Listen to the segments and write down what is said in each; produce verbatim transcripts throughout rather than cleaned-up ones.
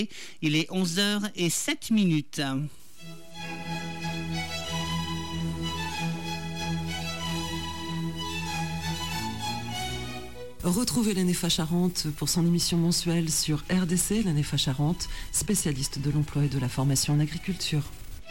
Il est onze heures zéro sept minutes. Retrouvez la Nefa Charente pour son émission mensuelle sur R D C, la Nefa Charente, spécialiste de l'emploi et de la formation en agriculture.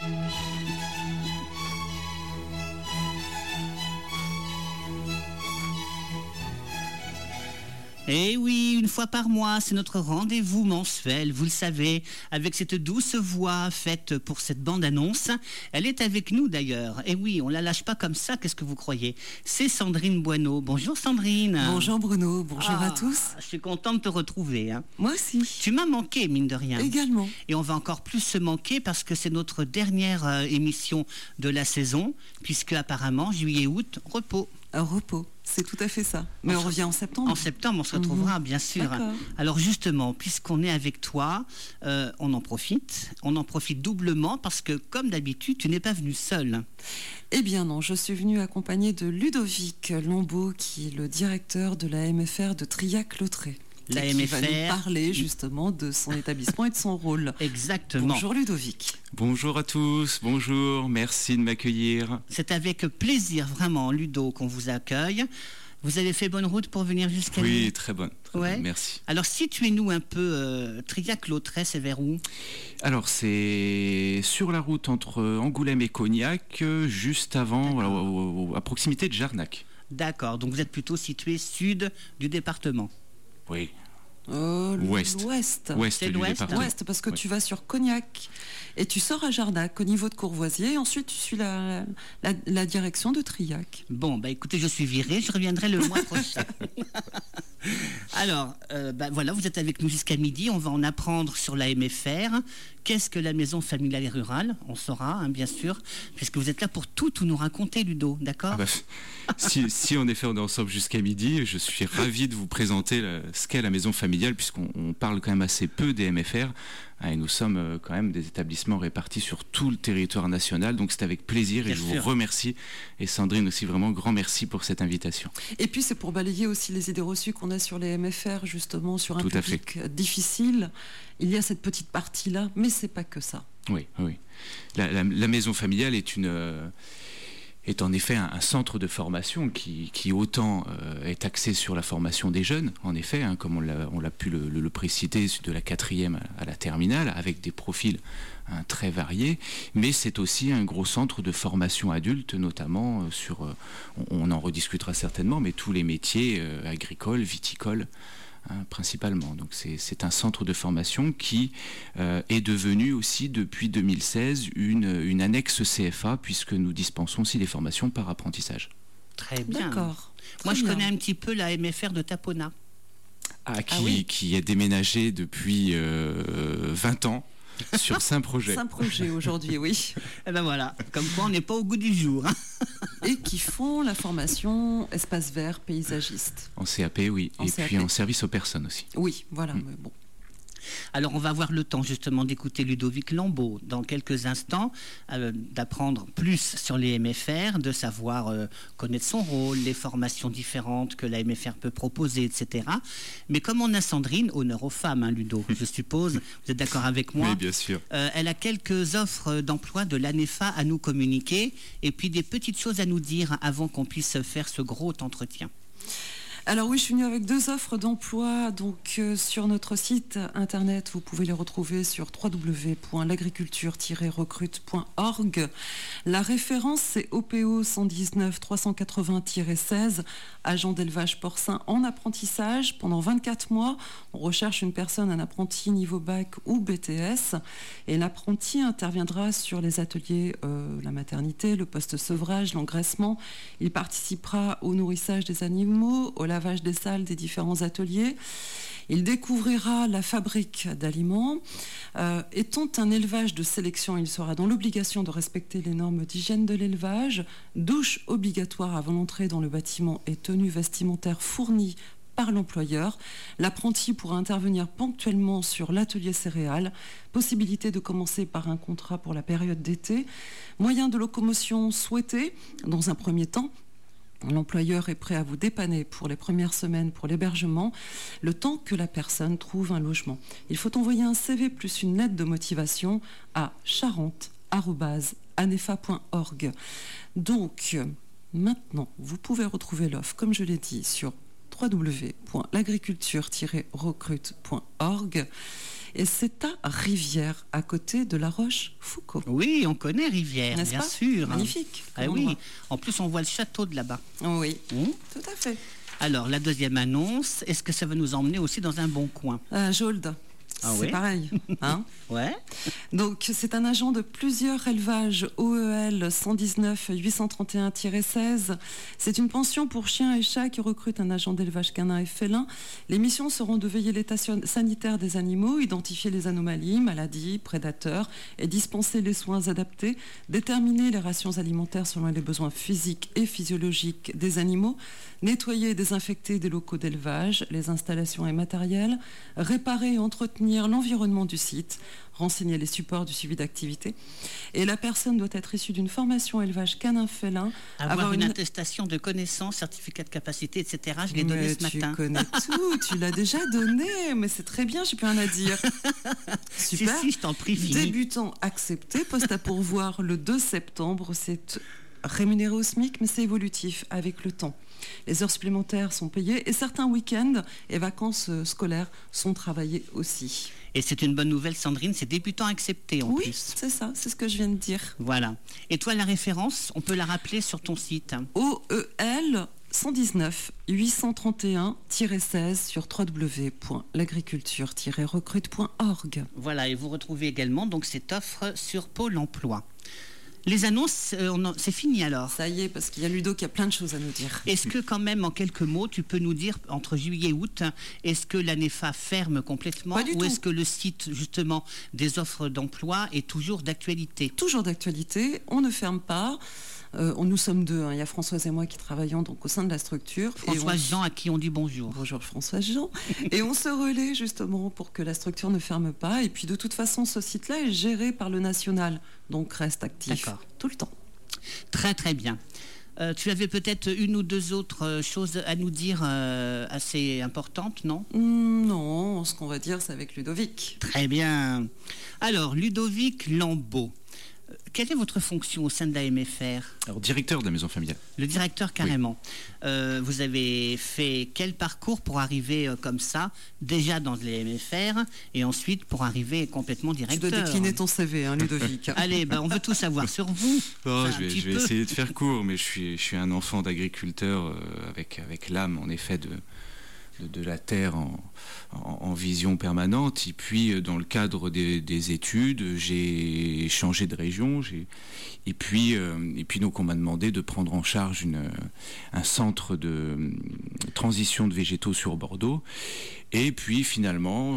Eh oui, une fois par mois, c'est notre rendez-vous mensuel, vous le savez, avec cette douce voix faite pour cette bande-annonce. Elle est avec nous d'ailleurs. Eh oui, on la lâche pas comme ça, qu'est-ce que vous croyez? C'est Sandrine Boineau. Bonjour Sandrine. Bonjour Bruno, bonjour ah, à tous. Je suis content de te retrouver. Hein. Moi aussi. Tu m'as manqué, mine de rien. Également. Et on va encore plus se manquer parce que c'est notre dernière euh, émission de la saison, puisque apparemment, juillet-août, repos. Un repos, c'est tout à fait ça. Mais on, on revient en septembre. En septembre, on se retrouvera, mmh. bien sûr. D'accord. Alors justement, puisqu'on est avec toi, euh, on en profite. On en profite doublement parce que, comme d'habitude, tu n'es pas venu seul. Eh bien non, je suis venue accompagnée de Ludovic Lambeau, qui est le directeur de la M F R de Trillac-Lautré. La M F R. Qui va nous parler justement de son établissement et de son rôle. Exactement. Bonjour Ludovic. Bonjour à tous, bonjour, merci de m'accueillir. C'est avec plaisir vraiment, Ludo, qu'on vous accueille. Vous avez fait bonne route pour venir jusqu'à nous? Oui, très bonne, très ouais. bonne, merci. Alors situez-nous un peu, euh, Trillac-Lautré, c'est vers où? Alors c'est sur la route entre Angoulême et Cognac, juste avant, voilà, au, au, à proximité de Jarnac. D'accord, donc vous êtes plutôt situé sud du département. Oui. Euh, Ouest. L'ouest. Ouest c'est du l'ouest. département. Ouest, parce que ouais. tu vas sur Cognac et tu sors à Jarnac au niveau de Courvoisier et ensuite tu suis la, la, la direction de Trillac. Bon, bah écoutez, je suis viré, je reviendrai le mois prochain. Alors, euh, bah, voilà, vous êtes avec nous jusqu'à midi, on va en apprendre sur la M F R. Qu'est-ce que la maison familiale et rurale? On saura, hein, bien sûr, puisque vous êtes là pour tout, tout nous raconter, Ludo, d'accord? ah bah, si, si en effet on est ensemble jusqu'à midi, je suis ravi de vous présenter la, ce qu'est la maison familiale, puisqu'on on parle quand même assez peu des M F R, hein, et nous sommes euh, quand même des établissements répartis sur tout le territoire national, donc c'est avec plaisir bien et je sûr. vous remercie, et Sandrine aussi, vraiment grand merci pour cette invitation. Et puis c'est pour balayer aussi les idées reçues qu'on a sur les M F R, justement, sur un tout public difficile. Il y a cette petite partie-là, mais c'est pas que ça. Oui, oui. La, la, la maison familiale est une... Euh, est en effet un, un centre de formation qui, qui autant euh, est axé sur la formation des jeunes, en effet, hein, comme on l'a, on l'a pu le, le, le préciser, de la quatrième à, à la terminale, avec des profils hein, très variés, mais c'est aussi un gros centre de formation adulte, notamment euh, sur, euh, on, on en rediscutera certainement, mais tous les métiers euh, agricoles, viticoles, Hein, principalement. Donc c'est, c'est un centre de formation qui euh, est devenu aussi depuis deux mille seize une, une annexe C F A, puisque nous dispensons aussi des formations par apprentissage. Très bien. D'accord. Moi Très je bien. connais un petit peu la M F R de Tapona. Ah, qui, ah oui. qui est déménagé depuis euh, vingt ans sur Saint-Projet. Saint-Projet aujourd'hui, oui. Et ben voilà, comme quoi on n'est pas au goût du jour. Hein. Et qui font la formation espace vert paysagiste. En C A P, oui. En et C A P. puis en service aux personnes aussi. Oui, voilà, Mm. mais bon. Alors on va avoir le temps justement d'écouter Ludovic Lambeau dans quelques instants, euh, d'apprendre plus sur les M F R, de savoir euh, connaître son rôle, les formations différentes que la M F R peut proposer, et cetera. Mais comme on a Sandrine, honneur aux femmes, hein, Ludo, je suppose, vous êtes d'accord avec moi? Oui, bien sûr. Euh, elle a quelques offres d'emploi de l'ANEFA à nous communiquer et puis des petites choses à nous dire avant qu'on puisse faire ce gros entretien. Alors oui, je suis venue avec deux offres d'emploi donc euh, sur notre site internet. Vous pouvez les retrouver sur w w w point l'agriculture tiret recrute point org. La référence, c'est O P O cent dix-neuf trois cent quatre-vingts seize, agent d'élevage porcin en apprentissage. Pendant vingt-quatre mois, on recherche une personne, un apprenti niveau bac ou B T S. Et l'apprenti interviendra sur les ateliers, euh, la maternité, le post-sevrage, l'engraissement. Il participera au nourrissage des animaux, au lavage des salles des différents ateliers. Il découvrira la fabrique d'aliments. Euh, étant un élevage de sélection, il sera dans l'obligation de respecter les normes d'hygiène de l'élevage, douche obligatoire avant l'entrée dans le bâtiment et tenue vestimentaire fournie par l'employeur. L'apprenti pourra intervenir ponctuellement sur l'atelier céréales. Possibilité de commencer par un contrat pour la période d'été. Moyen de locomotion souhaité dans un premier temps. L'employeur est prêt à vous dépanner pour les premières semaines pour l'hébergement, le temps que la personne trouve un logement. Il faut envoyer un C V plus une lettre de motivation à charente arobase anefa point org. Donc, maintenant, vous pouvez retrouver l'offre, comme je l'ai dit, sur w w w point l'agriculture tiret recrute point org. Et c'est à Rivière, à côté de La Rochefoucauld. Oui, on connaît Rivière, N'est-ce bien pas? sûr. Magnifique. Ah oui, en plus on voit le château de là-bas. Oui, Mmh. tout à fait. Alors, la deuxième annonce, est-ce que ça va nous emmener aussi dans un bon coin? Euh, Jolde, Ah c'est oui pareil. Hein. Ouais. Donc, c'est un agent de plusieurs élevages O E L cent dix-neuf huit cent trente et un seize. C'est une pension pour chiens et chats qui recrute un agent d'élevage canin et félin. Les missions seront de veiller l'état sanitaire des animaux, identifier les anomalies, maladies, prédateurs et dispenser les soins adaptés, déterminer les rations alimentaires selon les besoins physiques et physiologiques des animaux, nettoyer et désinfecter des locaux d'élevage, les installations et matériels, réparer et entretenir l'environnement du site, renseigner les supports du suivi d'activité. Et la personne doit être issue d'une formation élevage canin-félin. Avoir, avoir une, une attestation de connaissance, certificat de capacité, et cetera. Je l'ai donné ce matin. Tu connais tout, tu l'as déjà donné, mais c'est très bien, j'ai plus rien à dire. Super. Si, si, je t'en prie, fini. Débutant accepté, poste à pourvoir le deux septembre. C'est rémunéré au SMIC, mais c'est évolutif avec le temps. Les heures supplémentaires sont payées et certains week-ends et vacances scolaires sont travaillés aussi. Et c'est une bonne nouvelle, Sandrine, c'est débutant accepté en oui, plus. Oui, c'est ça, c'est ce que je viens de dire. Voilà. Et toi, la référence, on peut la rappeler sur ton site. O E L cent dix-neuf huit cent trente et un seize sur w w w point l'agriculture tiret recrute point org. Voilà, et vous retrouvez également donc cette offre sur Pôle emploi. Les annonces, euh, on en, c'est fini alors. Ça y est, parce qu'il y a Ludo qui a plein de choses à nous dire. Est-ce que quand même, en quelques mots, tu peux nous dire, entre juillet et août, est-ce que l'ANEFA ferme complètement ou tout. Est-ce que le site, justement, des offres d'emploi est toujours d'actualité? Toujours d'actualité, on ne ferme pas. Euh, nous sommes deux, hein. Il y a Françoise et moi qui travaillons donc au sein de la structure. Françoise on... Jean, à qui on dit bonjour. Bonjour Françoise Jean. Et on se relaie justement pour que la structure ne ferme pas. Et puis de toute façon, ce site-là est géré par le national, donc reste actif tout le temps. Très très bien. Euh, tu avais peut-être une ou deux autres choses à nous dire euh, assez importantes, non? mmh, Non, ce qu'on va dire, c'est avec Ludovic. Très bien. Alors, Ludovic Lambeau. Quelle est votre fonction au sein de la M F R? Alors, directeur de la maison familiale. Le directeur, carrément. Oui. Euh, vous avez fait quel parcours pour arriver euh, comme ça, déjà dans les M F R, et ensuite pour arriver complètement directeur? Tu dois décliner ton C V, hein, Ludovic. Allez, ben, on veut tout savoir sur vous. Oh, je vais, je vais essayer de faire court, mais je suis, je suis un enfant d'agriculteur euh, avec, avec l'âme, en effet, de... De, de la terre en, en, en vision permanente. Et puis, dans le cadre des, des études, j'ai changé de région. J'ai, et, puis, euh, et puis, donc, on m'a demandé de prendre en charge une, un centre de transition de végétaux sur Bordeaux. Et puis, finalement,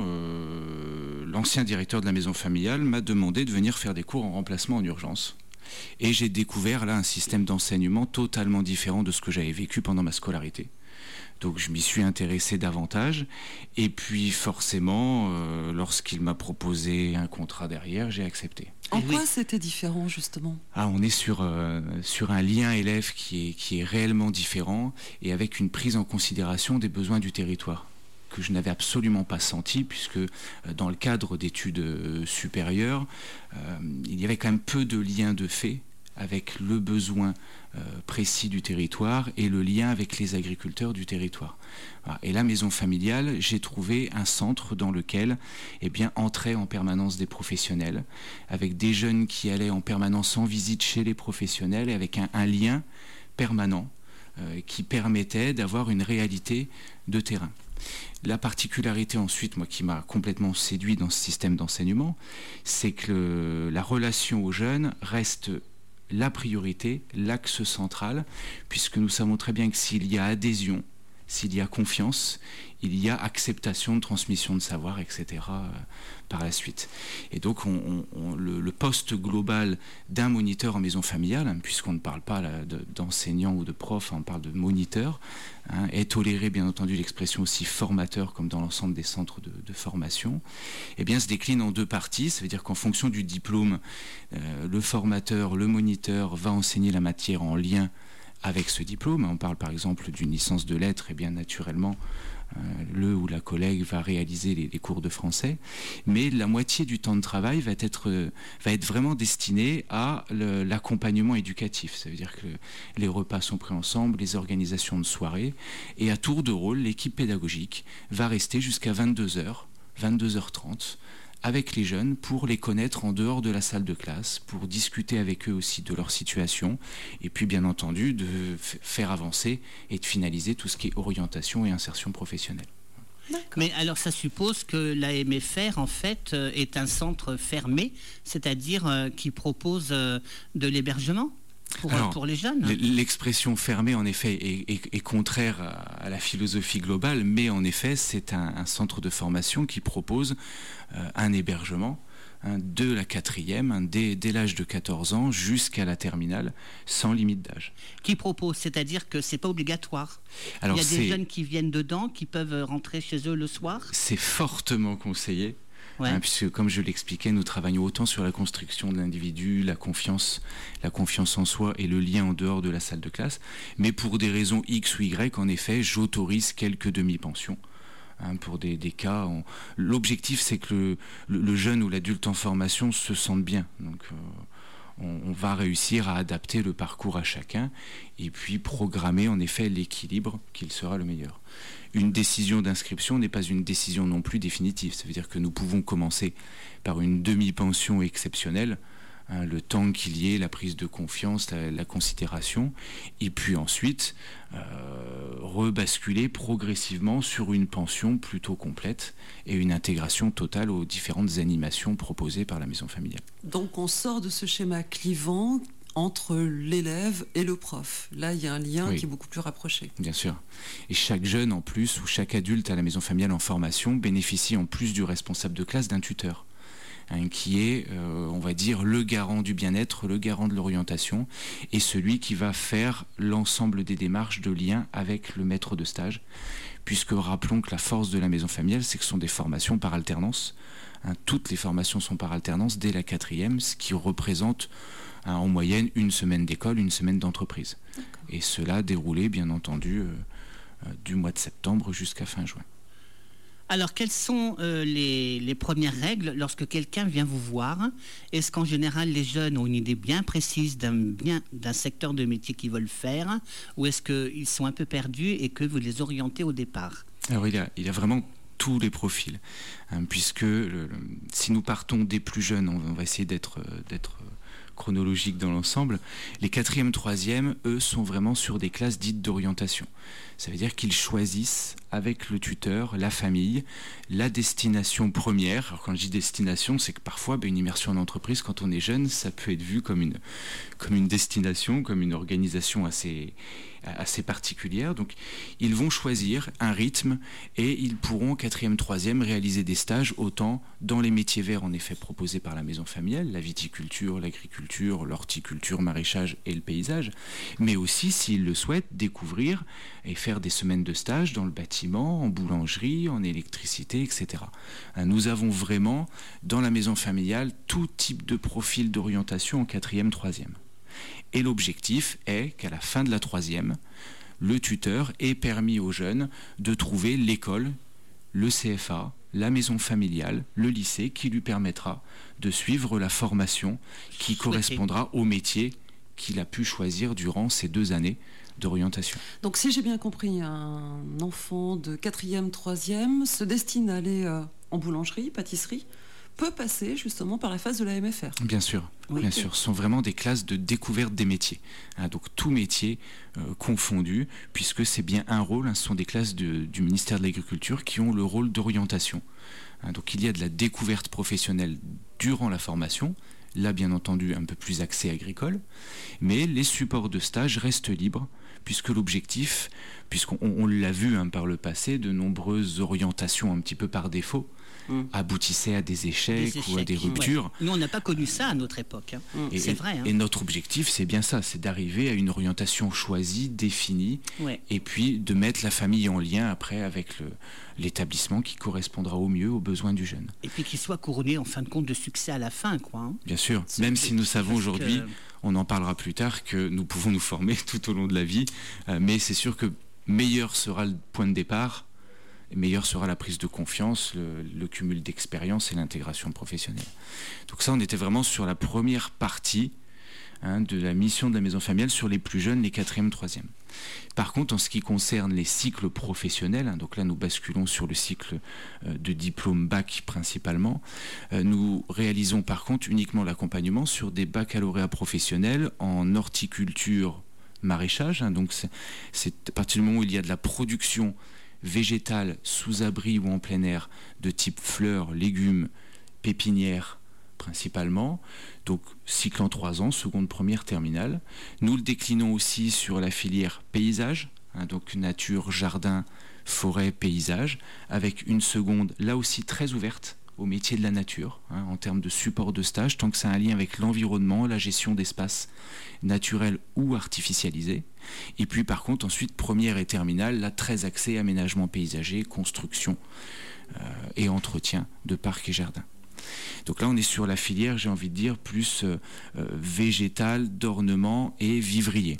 euh, l'ancien directeur de la maison familiale m'a demandé de venir faire des cours en remplacement en urgence. Et j'ai découvert là un système d'enseignement totalement différent de ce que j'avais vécu pendant ma scolarité. Donc je m'y suis intéressé davantage et puis forcément, euh, lorsqu'il m'a proposé un contrat derrière, j'ai accepté. En quoi oui. C'était différent justement? Ah, on est sur, euh, sur un lien élève qui est, qui est réellement différent et avec une prise en considération des besoins du territoire que je n'avais absolument pas senti puisque euh, dans le cadre d'études euh, supérieures, euh, il y avait quand même peu de liens de fait avec le besoin euh, précis du territoire et le lien avec les agriculteurs du territoire. Voilà. Et la maison familiale, j'ai trouvé un centre dans lequel eh bien, entraient en permanence des professionnels, avec des jeunes qui allaient en permanence en visite chez les professionnels et avec un, un lien permanent euh, qui permettait d'avoir une réalité de terrain. La particularité ensuite, moi, qui m'a complètement séduit dans ce système d'enseignement, c'est que le, la relation aux jeunes reste la priorité, l'axe central, puisque nous savons très bien que s'il y a adhésion, s'il y a confiance, il y a acceptation de transmission de savoir, et cetera euh, par la suite. Et donc on, on, le, le poste global d'un moniteur en maison familiale, hein, puisqu'on ne parle pas là, de, d'enseignant ou de prof, on parle de moniteur, hein, est toléré bien entendu l'expression aussi formateur comme dans l'ensemble des centres de, de formation, et bien se décline en deux parties. Ça veut dire qu'en fonction du diplôme, euh, le formateur, le moniteur va enseigner la matière en lien avec ce diplôme. On parle par exemple d'une licence de lettres, et bien naturellement, euh, le ou la collègue va réaliser les, les cours de français. Mais la moitié du temps de travail va être, euh, va être vraiment destiné à le, l'accompagnement éducatif. Ça veut dire que les repas sont pris ensemble, les organisations de soirées, et à tour de rôle, l'équipe pédagogique va rester jusqu'à vingt-deux heures, vingt-deux heures trente, avec les jeunes pour les connaître en dehors de la salle de classe, pour discuter avec eux aussi de leur situation et puis bien entendu de f- faire avancer et de finaliser tout ce qui est orientation et insertion professionnelle. D'accord. Mais alors ça suppose que l'A M F R en fait euh, est un centre fermé, c'est-à-dire euh, qui propose euh, de l'hébergement pour, Alors, pour les jeunes. L'expression fermée, en effet, est, est, est contraire à, à la philosophie globale, mais en effet, c'est un, un centre de formation qui propose euh, un hébergement hein, de la quatrième, hein, dès, dès l'âge de quatorze ans jusqu'à la terminale, sans limite d'âge. Qui propose, c'est-à-dire que c'est pas obligatoire. Alors, il y a c'est, des jeunes qui viennent dedans, qui peuvent rentrer chez eux le soir. C'est fortement conseillé. Ouais. Hein, puisque comme je l'expliquais, nous travaillons autant sur la construction de l'individu, la confiance, la confiance en soi et le lien en dehors de la salle de classe. Mais pour des raisons X ou Y, en effet, j'autorise quelques demi-pensions. Hein, pour des, des cas, on... l'objectif c'est que le, le, le jeune ou l'adulte en formation se sente bien. Donc, euh, on, on va réussir à adapter le parcours à chacun et puis programmer en effet l'équilibre qui sera le meilleur. Une décision d'inscription n'est pas une décision non plus définitive. Ça veut dire que nous pouvons commencer par une demi-pension exceptionnelle, hein, le temps qu'il y ait la prise de confiance, la, la considération, et puis ensuite euh, rebasculer progressivement sur une pension plutôt complète et une intégration totale aux différentes animations proposées par la maison familiale. Donc on sort de ce schéma clivant entre l'élève et le prof. Là, il y a un lien oui. qui est beaucoup plus rapproché. Bien sûr. Et chaque jeune, en plus, ou chaque adulte à la maison familiale en formation, bénéficie en plus du responsable de classe d'un tuteur, hein, qui est, euh, on va dire, le garant du bien-être, le garant de l'orientation, et celui qui va faire l'ensemble des démarches de lien avec le maître de stage, puisque rappelons que la force de la maison familiale, c'est que ce sont des formations par alternance. Hein, toutes les formations sont par alternance dès la quatrième, ce qui représente Hein, en moyenne une semaine d'école, une semaine d'entreprise. D'accord. Et cela déroulé, bien entendu, euh, euh, du mois de septembre jusqu'à fin juin. Alors, quelles sont euh, les, les premières règles lorsque quelqu'un vient vous voir? Est-ce qu'en général, les jeunes ont une idée bien précise d'un, bien, d'un secteur de métier qu'ils veulent faire? Ou est-ce qu'ils sont un peu perdus et que vous les orientez au départ? Alors, il y a, il y a vraiment tous les profils. Hein, puisque le, le, si nous partons des plus jeunes, on, on va essayer d'être... d'être chronologique dans l'ensemble, les quatrième, troisième, eux, sont vraiment sur des classes dites d'orientation. Ça veut dire qu'ils choisissent avec le tuteur, la famille, la destination première. Alors quand je dis destination, c'est que parfois, ben, une immersion en entreprise, quand on est jeune, ça peut être vu comme une, comme une destination, comme une organisation assez, assez particulière. Donc ils vont choisir un rythme et ils pourront, quatrième, troisième, réaliser des stages autant dans les métiers verts, en effet, proposés par la maison familiale, la viticulture, l'agriculture, l'horticulture, maraîchage et le paysage, mais aussi, s'ils le souhaitent, découvrir et faire des semaines de stage dans le bâtiment, en boulangerie, en électricité, et cetera. Nous avons vraiment, dans la maison familiale, tout type de profil d'orientation en quatrième, troisième. Et l'objectif est qu'à la fin de la troisième, le tuteur ait permis aux jeunes de trouver l'école, le C F A, la maison familiale, le lycée, qui lui permettra de suivre la formation qui correspondra au métier qu'il a pu choisir durant ces deux années d'orientation. Donc si j'ai bien compris, un enfant de quatrième, troisième se destine à aller euh, en boulangerie, pâtisserie, peut passer justement par la phase de la M F R. Bien sûr, oui, bien okay. sûr. Ce sont vraiment des classes de découverte des métiers. Hein, donc tout métier euh, confondu, puisque c'est bien un rôle, hein, ce sont des classes de, du ministère de l'Agriculture qui ont le rôle d'orientation. Hein, donc il y a de la découverte professionnelle durant la formation, là bien entendu un peu plus axé agricole, mais les supports de stage restent libres, puisque l'objectif, puisqu'on on l'a vu hein, par le passé, de nombreuses orientations un petit peu par défaut, mmh. aboutissaient à des échecs, des échecs ou à des ruptures. Ouais. Nous, on n'a pas connu ça à notre époque. Hein. Et, c'est vrai. Hein. Et notre objectif, c'est bien ça, c'est d'arriver à une orientation choisie, définie, ouais. et puis de mettre la famille en lien après avec le, l'établissement qui correspondra au mieux aux besoins du jeune. Et puis qu'il soit couronné en fin de compte de succès à la fin, quoi. Hein. Bien sûr, c'est même si nous savons aujourd'hui, que... on en parlera plus tard, que nous pouvons nous former tout au long de la vie, euh, mais c'est sûr que meilleur sera le point de départ, et meilleure sera la prise de confiance, le, le cumul d'expérience et l'intégration professionnelle. Donc ça, on était vraiment sur la première partie hein, de la mission de la maison familiale sur les plus jeunes, les quatrième, troisième. Par contre, en ce qui concerne les cycles professionnels, hein, donc là nous basculons sur le cycle euh, de diplôme bac principalement, euh, nous réalisons par contre uniquement l'accompagnement sur des baccalauréats professionnels en horticulture, maraîchage, hein, donc c'est, c'est à partir du moment où il y a de la production végétale sous abri ou en plein air de type fleurs, légumes, pépinières principalement, donc cycle en trois ans, seconde, première, terminale. Nous le déclinons aussi sur la filière paysage, hein, donc nature, jardin, forêt, paysage, avec une seconde là aussi très ouverte au métier de la nature, hein, en termes de support de stage, tant que c'est un lien avec l'environnement, la gestion d'espaces naturels ou artificialisés. Et puis par contre, ensuite, première et terminale, là très axé aménagement paysager, construction euh, et entretien de parcs et jardins. Donc là, on est sur la filière, j'ai envie de dire, plus euh, euh, végétale, d'ornement et vivrier.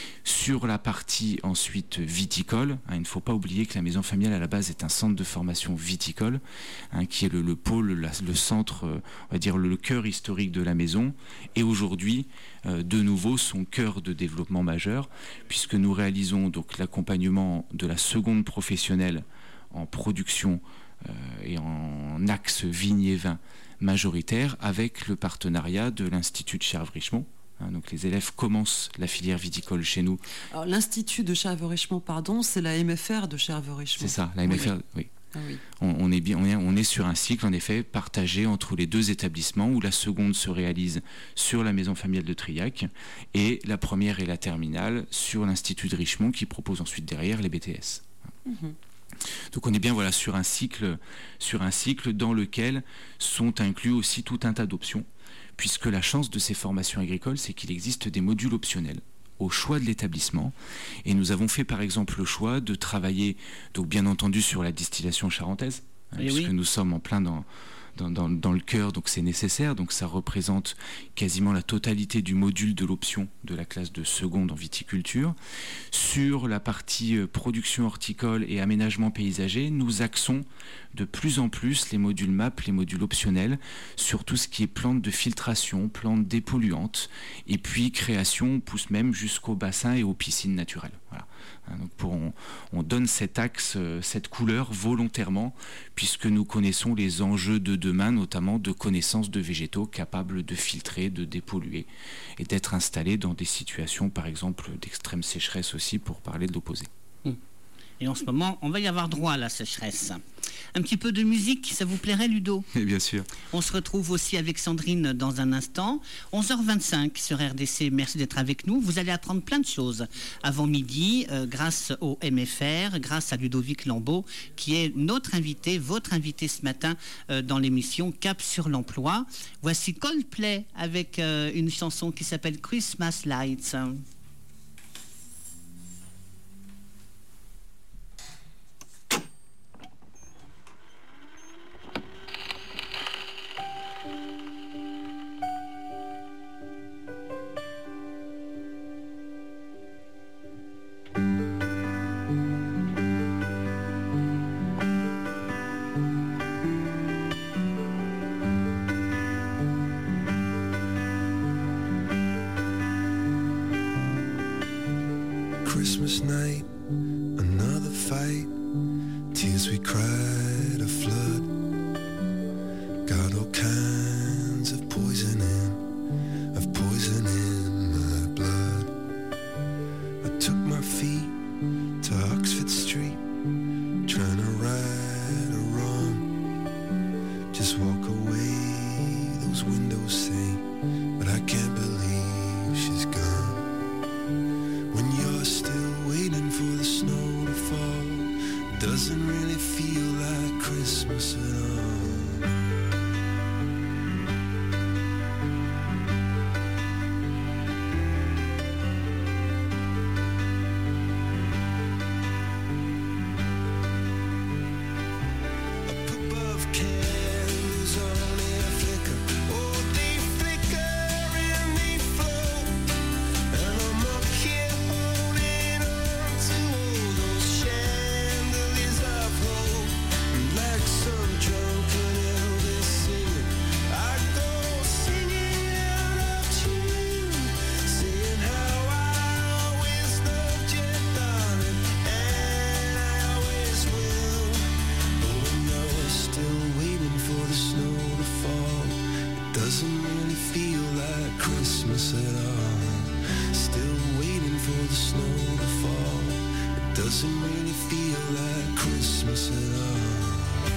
Sur la partie ensuite viticole, hein, il ne faut pas oublier que la maison familiale à la base est un centre de formation viticole, hein, qui est le, le pôle, la, le centre, euh, on va dire le, le cœur historique de la maison, et aujourd'hui, euh, de nouveau, son cœur de développement majeur, puisque nous réalisons donc l'accompagnement de la seconde professionnelle en production euh, et en axe vigne et vin majoritaire, avec le partenariat de l'Institut de Cherves-Richemont. Hein, donc les élèves commencent la filière viticole chez nous. Alors, l'Institut de Cherves-Richemont, pardon, c'est la M F R de Cherves-Richemont. C'est ça, la M F R, oui. oui. Ah, oui. On, on, est bien, on, est, on est sur un cycle en effet partagé entre les deux établissements où la seconde se réalise sur la maison familiale de Trillac et la première et la terminale sur l'Institut de Richemont qui propose ensuite derrière les B T S. Mm-hmm. Donc on est bien voilà, sur un cycle, sur un cycle dans lequel sont inclus aussi tout un tas d'options, puisque la chance de ces formations agricoles, c'est qu'il existe des modules optionnels au choix de l'établissement. Et nous avons fait par exemple le choix de travailler, donc bien entendu, sur la distillation charentaise, hein, puisque oui. nous sommes en plein dans... Dans, dans, dans le cœur, donc c'est nécessaire, donc ça représente quasiment la totalité du module de l'option de la classe de seconde en viticulture. Sur la partie production horticole et aménagement paysager, nous axons de plus en plus les modules M A P, les modules optionnels, sur tout ce qui est plantes de filtration, plantes dépolluantes, et puis création, on pousse même jusqu'au bassin et aux piscines naturelles. Voilà. Donc pour, on, on donne cet axe, cette couleur volontairement, puisque nous connaissons les enjeux de demain, notamment de connaissance de végétaux capables de filtrer, de dépolluer et d'être installés dans des situations, par exemple, d'extrême sécheresse aussi, pour parler de l'opposé. Et en ce moment, on va y avoir droit à la sécheresse. Un petit peu de musique, ça vous plairait, Ludo ? Et bien sûr. On se retrouve aussi avec Sandrine dans un instant. onze heures vingt-cinq sur R D C, merci d'être avec nous. Vous allez apprendre plein de choses avant midi, euh, grâce au M F R, grâce à Ludovic Lambeau, qui est notre invité, votre invité ce matin euh, dans l'émission Cap sur l'emploi. Voici Coldplay avec euh, une chanson qui s'appelle Christmas Lights. Christmas night, another fight, tears we cried a flood, got all kinds of poison in, of poison in my blood. I took my feet to Oxford Street, trying to right a wrong, just walk away, those windows say, but I can't believe she's gone. When you're still waiting for the snow to fall, doesn't really feel like doesn't really feel like Christmas at all. Still waiting for the snow to fall. It doesn't really feel like Christmas at all.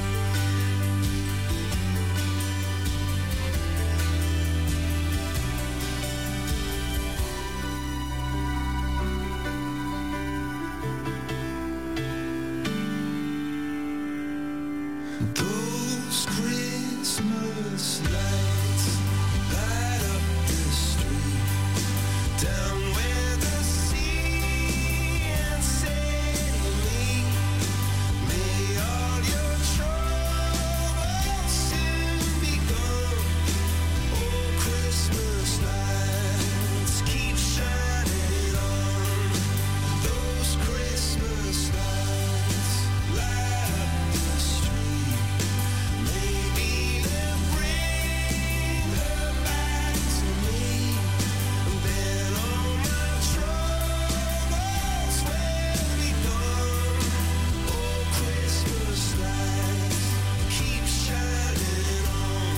Those Christmas lights light up the street, down where the sea and setting me. May all your troubles soon be gone. Oh, Christmas lights keep shining on. Those Christmas lights light up the street. Maybe they'll bring her back to me, and then all my troubles will be gone. Oh, Christmas lights keep shining on.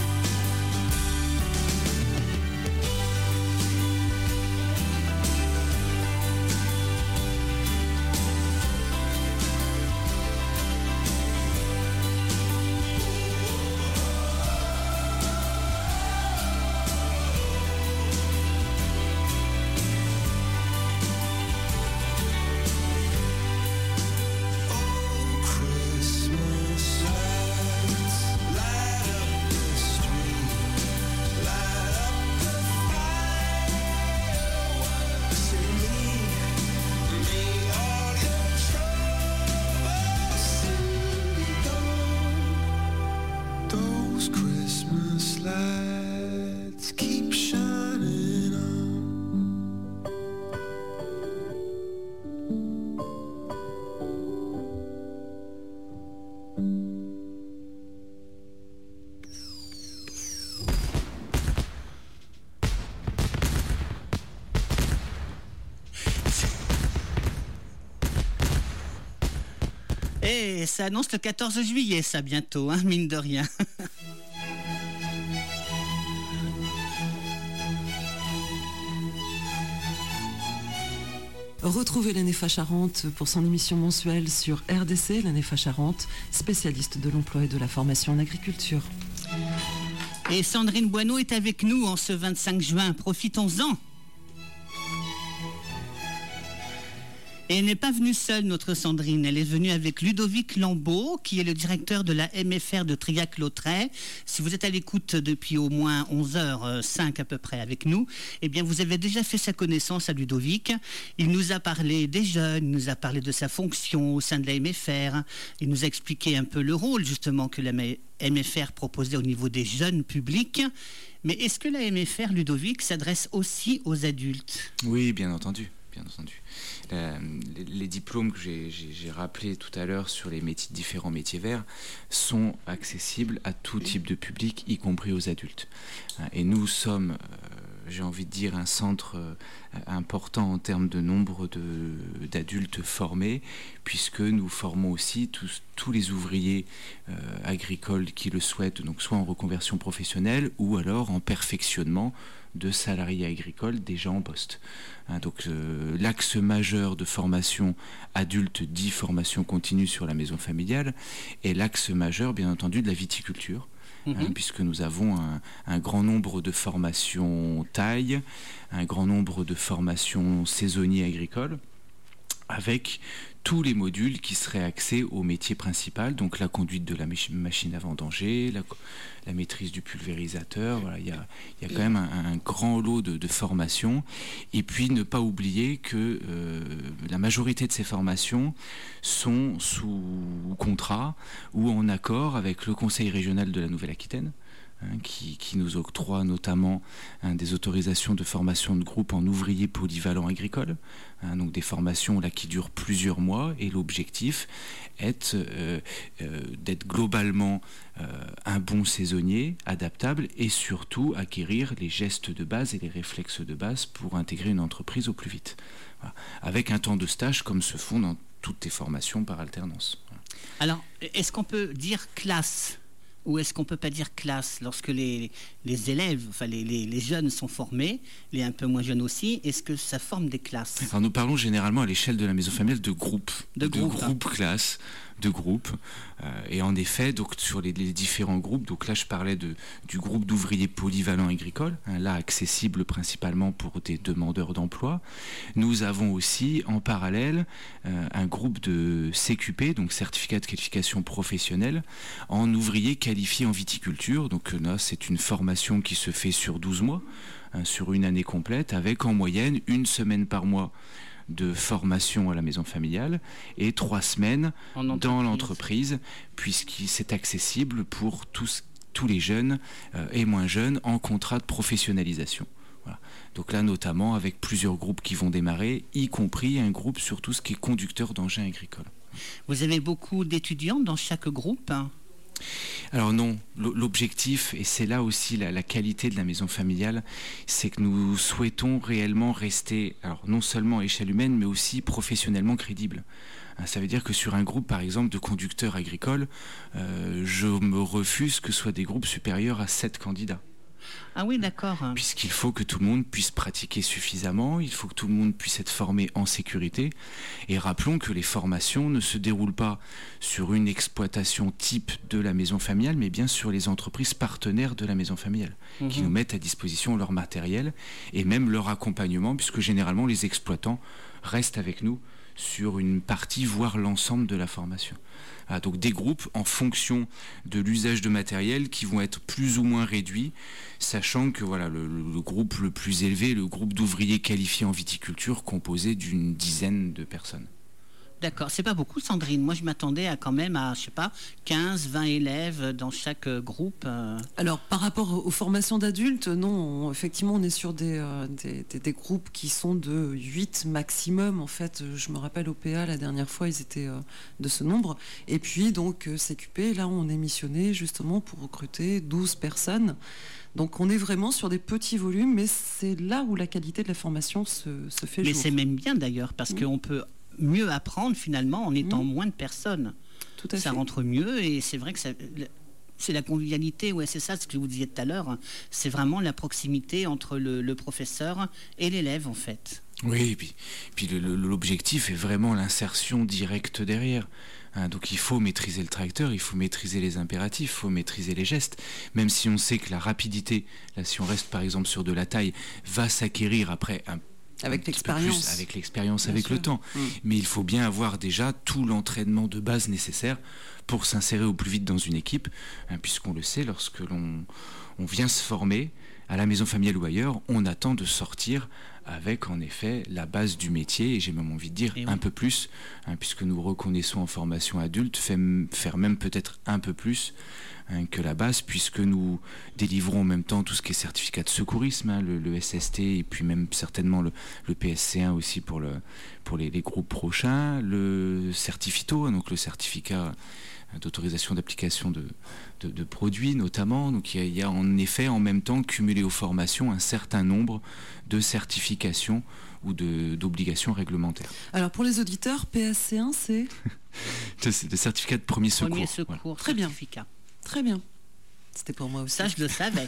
Oh, Christmas lights light up the street, light up the fireworks in me. May all your troubles soon be gone. Those Christmas lights keep shining on. Et ça annonce le quatorze juillet, ça, bientôt, hein, mine de rien. Retrouvez la Nefa Charente pour son émission mensuelle sur R D C, la Nefa Charente, spécialiste de l'emploi et de la formation en agriculture. Et Sandrine Boineau est avec nous en ce vingt-cinq juin. Profitons-en. Et elle n'est pas venue seule, notre Sandrine. Elle est venue avec Ludovic Lambeau, qui est le directeur de la M F R de Triac-Lautrey. Si vous êtes à l'écoute depuis au moins onze heures cinq à peu près avec nous, eh bien vous avez déjà fait sa connaissance à Ludovic. Il nous a parlé des jeunes, il nous a parlé de sa fonction au sein de la M F R. Il nous a expliqué un peu le rôle justement que la M F R proposait au niveau des jeunes publics. Mais est-ce que la M F R, Ludovic, s'adresse aussi aux adultes ? Oui, bien entendu. Bien entendu. La, les, les diplômes que j'ai, j'ai, j'ai rappelés tout à l'heure sur les métiers, différents métiers verts sont accessibles à tout type de public, y compris aux adultes. Et nous sommes, euh, j'ai envie de dire, un centre euh, important en termes de nombre de, d'adultes formés, puisque nous formons aussi tous, tous les ouvriers euh, agricoles qui le souhaitent, donc soit en reconversion professionnelle ou alors en perfectionnement de salariés agricoles déjà en poste. Hein, donc euh, l'axe majeur de formation adulte dit formation continue sur la maison familiale est l'axe majeur bien entendu de la viticulture. Mmh. Hein, puisque nous avons un, un grand nombre de formations taille, un grand nombre de formations saisonniers agricoles, avec tous les modules qui seraient axés au métier principal, donc la conduite de la machine à vendanger, la, la maîtrise du pulvérisateur. Voilà, il y a, il y a quand même un, un grand lot de, de formations. Et puis ne pas oublier que euh, la majorité de ces formations sont sous contrat ou en accord avec le Conseil régional de la Nouvelle-Aquitaine, hein, qui, qui nous octroie notamment hein, des autorisations de formation de groupe en ouvriers polyvalents agricoles, hein, donc des formations là qui durent plusieurs mois, et l'objectif est euh, euh, d'être globalement euh, un bon saisonnier, adaptable, et surtout acquérir les gestes de base et les réflexes de base pour intégrer une entreprise au plus vite. Voilà. Avec un temps de stage comme se font dans toutes les formations par alternance. Voilà. Alors, est-ce qu'on peut dire classe ? Ou est-ce qu'on ne peut pas dire classe lorsque les, les élèves, enfin les, les, les jeunes sont formés, les un peu moins jeunes aussi, est-ce que ça forme des classes? Alors nous parlons généralement à l'échelle de la maison familiale de groupes, de, de groupe, groupes hein. classes, de groupes. Euh, et en effet, donc, sur les, les différents groupes, donc là je parlais de, du groupe d'ouvriers polyvalents agricoles, hein, là accessible principalement pour des demandeurs d'emploi. Nous avons aussi en parallèle euh, un groupe de C Q P, donc certificat de qualification professionnelle, en ouvriers qualifiés en viticulture. Donc là c'est une formation qui se fait sur douze mois, hein, sur une année complète, avec en moyenne une semaine par mois de formation à la maison familiale et trois semaines dans l'entreprise, puisque c'est accessible pour tous, tous les jeunes euh, et moins jeunes en contrat de professionnalisation. Voilà. Donc là notamment avec plusieurs groupes qui vont démarrer, y compris un groupe sur tout ce qui est conducteur d'engins agricoles. Vous avez beaucoup d'étudiants dans chaque groupe, hein? Alors non, l'objectif, et c'est là aussi la, la qualité de la maison familiale, c'est que nous souhaitons réellement rester, alors non seulement à échelle humaine, mais aussi professionnellement crédible. Ça veut dire que sur un groupe, par exemple, de conducteurs agricoles, euh, je me refuse que ce soit des groupes supérieurs à sept candidats. Ah oui, d'accord. Puisqu'il faut que tout le monde puisse pratiquer suffisamment, il faut que tout le monde puisse être formé en sécurité. Et rappelons que les formations ne se déroulent pas sur une exploitation type de la maison familiale, mais bien sur les entreprises partenaires de la maison familiale, mmh. qui nous mettent à disposition leur matériel et même leur accompagnement, puisque généralement les exploitants restent avec nous sur une partie, voire l'ensemble de la formation. Ah, donc des groupes en fonction de l'usage de matériel qui vont être plus ou moins réduits, sachant que voilà, le, le groupe le plus élevé, le groupe d'ouvriers qualifiés en viticulture, composé d'une dizaine de personnes. D'accord, c'est pas beaucoup, Sandrine. Moi, je m'attendais à quand même à, je sais pas, quinze, vingt élèves dans chaque groupe. Alors, par rapport aux formations d'adultes, non, on, effectivement, on est sur des, euh, des, des, des groupes qui sont de huit maximum. En fait, je me rappelle au P A, la dernière fois, ils étaient euh, de ce nombre. Et puis, donc, C Q P, là, on est missionné justement pour recruter douze personnes. Donc on est vraiment sur des petits volumes, mais c'est là où la qualité de la formation se, se fait mais jour. Mais c'est même bien d'ailleurs, parce mmh. qu'on peut mieux apprendre finalement en étant mmh. moins de personnes. Tout à ça fait. rentre mieux et c'est vrai que ça, c'est la convivialité, ouais, c'est ça ce que vous disiez tout à l'heure. C'est vraiment la proximité entre le, le professeur et l'élève en fait. Oui, et puis, puis le, le, l'objectif est vraiment l'insertion directe derrière. Hein, donc il faut maîtriser le tracteur, il faut maîtriser les impératifs, il faut maîtriser les gestes, même si on sait que la rapidité, là si on reste par exemple sur de la taille, va s'acquérir après un avec l'expérience, plus, avec l'expérience, avec sûr. le temps. Mmh. Mais il faut bien avoir déjà tout l'entraînement de base nécessaire pour s'insérer au plus vite dans une équipe, hein, puisqu'on le sait, lorsque l'on on vient se former à la maison familiale ou ailleurs, on attend de sortir avec en effet la base du métier, et j'ai même envie de dire et un oui. peu plus, hein, puisque nous reconnaissons en formation adulte fait, faire même peut-être un peu plus hein, que la base, puisque nous délivrons en même temps tout ce qui est certificat de secourisme, hein, le, le S S T, et puis même certainement le, le P S C un aussi pour, le, pour les, les groupes prochains, le certifito, hein, donc le certificat d'autorisation d'application de, de, de produits notamment. Donc il y, a, il y a en effet en même temps cumulé aux formations un certain nombre de certifications ou de, d'obligations réglementaires. Alors pour les auditeurs, P S C un c'est le certificat de premier secours. Premier secours, voilà. Très bien. Certificat. Très bien. C'était pour moi aussi. Ça, je le savais.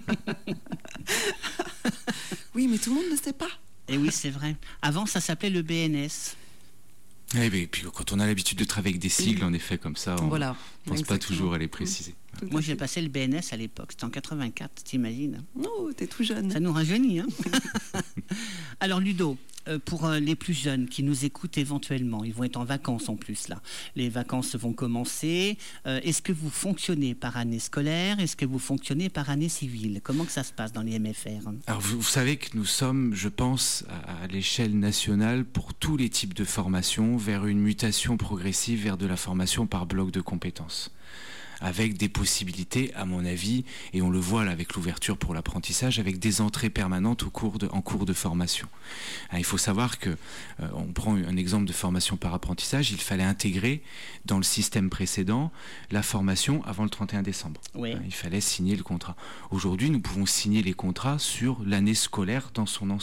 Oui, mais tout le monde ne sait pas. Et oui, c'est vrai. Avant, ça s'appelait le B N S. Et puis quand on a l'habitude de travailler avec des sigles, en effet, comme ça, on voilà, ne pense pas toujours à les préciser. Mmh. Moi, j'ai passé le B N S à l'époque. C'était en quatre-vingt-quatre, t'imagines? Non, t'es tout jeune. Ça nous rajeunit, hein. Alors, Ludo, euh, pour euh, les plus jeunes qui nous écoutent éventuellement, ils vont être en vacances en plus, là. Les vacances vont commencer. Euh, est-ce que vous fonctionnez par année scolaire? Est-ce que vous fonctionnez par année civile? Comment que ça se passe dans les M F R? Alors, vous, vous savez que nous sommes, je pense, à, à l'échelle nationale, pour tous les types de formations, vers une mutation progressive vers de la formation par bloc de compétences, avec des possibilités, à mon avis, et on le voit là avec l'ouverture pour l'apprentissage, avec des entrées permanentes au cours de, en cours de formation. Alors, il faut savoir que, euh, on prend un exemple de formation par apprentissage, il fallait intégrer dans le système précédent la formation avant le trente et un décembre. Oui. Il fallait signer le contrat. Aujourd'hui, nous pouvons signer les contrats sur l'année scolaire dans son ensemble.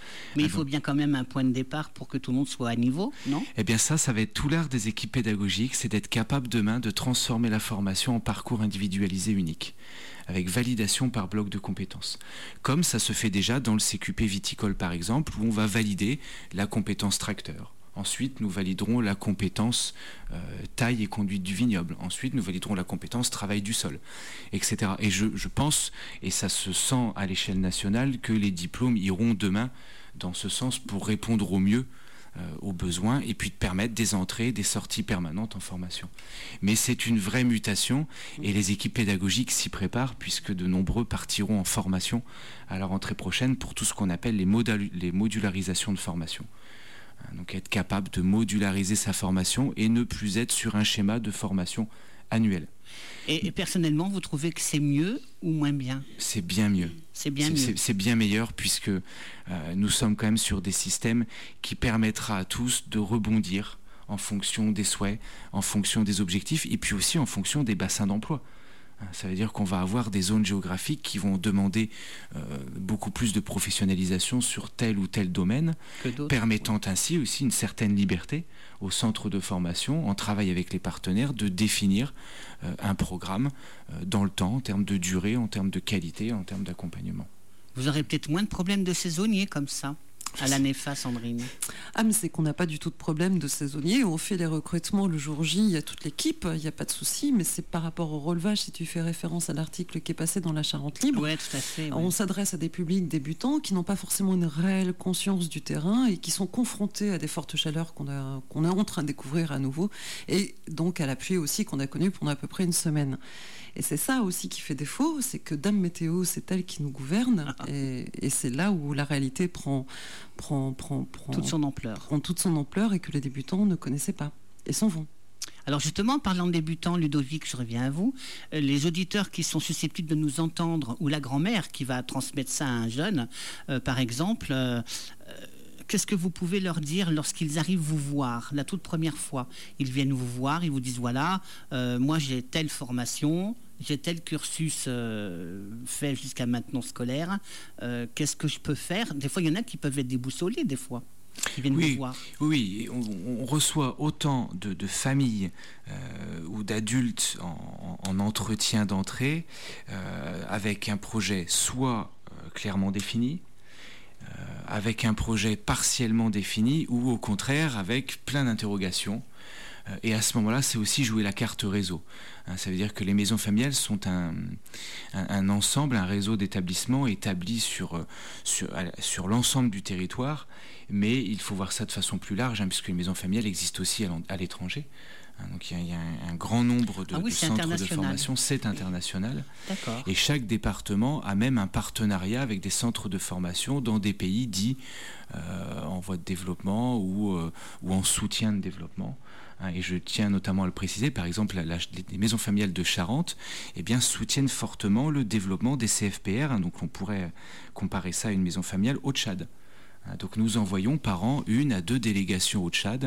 Mais il Alors, faut bien quand même un point de départ pour que tout le monde soit à niveau, non? Eh bien ça, ça va être tout l'art des équipes pédagogiques, c'est d'être capable demain de transformer la formation en parcours individualisé unique, avec validation par bloc de compétences. Comme ça se fait déjà dans le C Q P viticole par exemple, où on va valider la compétence tracteur. Ensuite, nous validerons la compétence euh, taille et conduite du vignoble. Ensuite, nous validerons la compétence travail du sol, et cetera. Et je, je pense, et ça se sent à l'échelle nationale, que les diplômes iront demain dans ce sens pour répondre au mieux euh, aux besoins et puis de permettre des entrées, des sorties permanentes en formation. Mais c'est une vraie mutation et les équipes pédagogiques s'y préparent puisque de nombreux partiront en formation à la rentrée prochaine pour tout ce qu'on appelle les, modal- les modularisations de formation. Donc être capable de modulariser sa formation et ne plus être sur un schéma de formation annuel. Et, et personnellement, vous trouvez que c'est mieux ou moins bien? C'est bien mieux. C'est bien c'est, mieux. C'est, c'est bien meilleur puisque euh, nous sommes quand même sur des systèmes qui permettra à tous de rebondir en fonction des souhaits, en fonction des objectifs et puis aussi en fonction des bassins d'emploi. Ça veut dire qu'on va avoir des zones géographiques qui vont demander euh, beaucoup plus de professionnalisation sur tel ou tel domaine, permettant ainsi aussi une certaine liberté au centre de formation, en travail avec les partenaires, de définir euh, un programme euh, dans le temps, en termes de durée, en termes de qualité, en termes d'accompagnement. Vous aurez peut-être moins de problèmes de saisonniers comme ça à la NEFA, Sandrine? Ah, mais c'est qu'on n'a pas du tout de problème de saisonnier. On fait les recrutements le jour J, il y a toute l'équipe, il n'y a pas de souci, mais c'est par rapport au relevage, si tu fais référence à l'article qui est passé dans la Charente Libre. Oui, tout à fait. Ouais. On s'adresse à des publics débutants qui n'ont pas forcément une réelle conscience du terrain et qui sont confrontés à des fortes chaleurs qu'on, a, qu'on est en train de découvrir à nouveau, et donc à la pluie aussi qu'on a connue pendant à peu près une semaine. Et c'est ça aussi qui fait défaut, c'est que Dame Météo, c'est elle qui nous gouverne, et, et c'est là où la réalité prend, prend, prend, prend, toute son ampleur. prend toute son ampleur et que les débutants ne connaissaient pas et s'en vont. Alors justement, parlant de débutants, Ludovic, je reviens à vous. Les auditeurs qui sont susceptibles de nous entendre, ou la grand-mère qui va transmettre ça à un jeune, euh, par exemple, euh, qu'est-ce que vous pouvez leur dire lorsqu'ils arrivent vous voir la toute première fois? Ils viennent vous voir, ils vous disent voilà, euh, moi j'ai telle formation, j'ai tel cursus euh, fait jusqu'à maintenant scolaire, euh, qu'est-ce que je peux faire? Des fois, il y en a qui peuvent être déboussolés, des fois, qui viennent oui, vous voir. Oui, on, on reçoit autant de, de familles euh, ou d'adultes en, en entretien d'entrée euh, avec un projet soit euh, clairement défini, euh, avec un projet partiellement défini ou au contraire avec plein d'interrogations. Et à ce moment-là, c'est aussi jouer la carte réseau. Ça veut dire que les maisons familiales sont un, un, un ensemble, un réseau d'établissements établi sur, sur, sur l'ensemble du territoire, mais il faut voir ça de façon plus large, hein, puisque les maisons familiales existent aussi à, à l'étranger. Donc il y a, il y a un, un grand nombre de, ah oui, de centres de formation, c'est international. D'accord. Et chaque département a même un partenariat avec des centres de formation dans des pays dits euh, en voie de développement ou, euh, ou en soutien de développement. Et je tiens notamment à le préciser, par exemple, la, la, les maisons familiales de Charente eh bien, soutiennent fortement le développement des C F P R. Donc on pourrait comparer ça à une maison familiale au Tchad. Donc nous envoyons par an une à deux délégations au Tchad.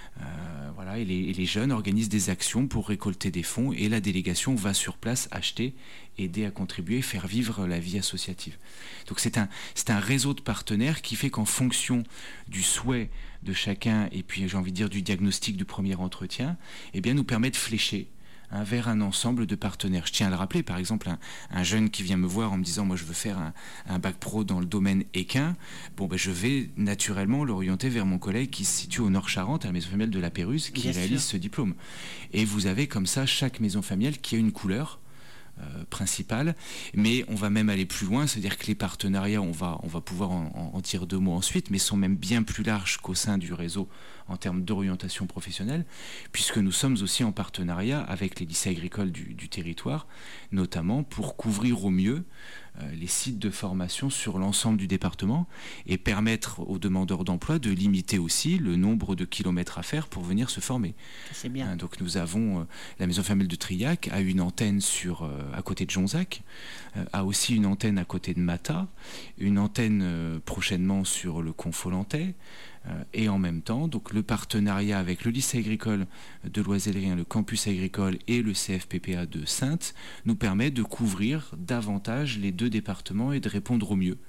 Euh, voilà, et, les, et les jeunes organisent des actions pour récolter des fonds et la délégation va sur place acheter, aider à contribuer, faire vivre la vie associative. Donc c'est un, c'est un réseau de partenaires qui fait qu'en fonction du souhait de chacun et puis j'ai envie de dire du diagnostic du premier entretien, eh bien nous permet de flécher hein, vers un ensemble de partenaires. Je tiens à le rappeler, par exemple, un, un jeune qui vient me voir en me disant « moi je veux faire un, un bac pro dans le domaine équin », bon ben je vais naturellement l'orienter vers mon collègue qui se situe au Nord-Charente, à la maison familiale de la Pérouse, qui Bien réalise sûr. ce diplôme. Et vous avez comme ça chaque maison familiale qui a une couleur Euh, principale, mais on va même aller plus loin, c'est-à-dire que les partenariats, on va, on va pouvoir en, en dire deux mots ensuite, mais sont même bien plus larges qu'au sein du réseau en termes d'orientation professionnelle, puisque nous sommes aussi en partenariat avec les lycées agricoles du, du territoire, notamment pour couvrir au mieux euh, les sites de formation sur l'ensemble du département et permettre aux demandeurs d'emploi de limiter aussi le nombre de kilomètres à faire pour venir se former. C'est bien. Hein, donc nous avons, euh, la maison familiale de Trillac a une antenne sur, euh, à côté de Jonzac, euh, a aussi une antenne à côté de Mata, une antenne euh, prochainement sur le Confolantais, euh, et en même temps, donc le partenariat avec le lycée agricole de Loisel-Rien, le campus agricole et le C F P P A de Saintes nous permet de couvrir davantage les deux départements et de répondre au mieux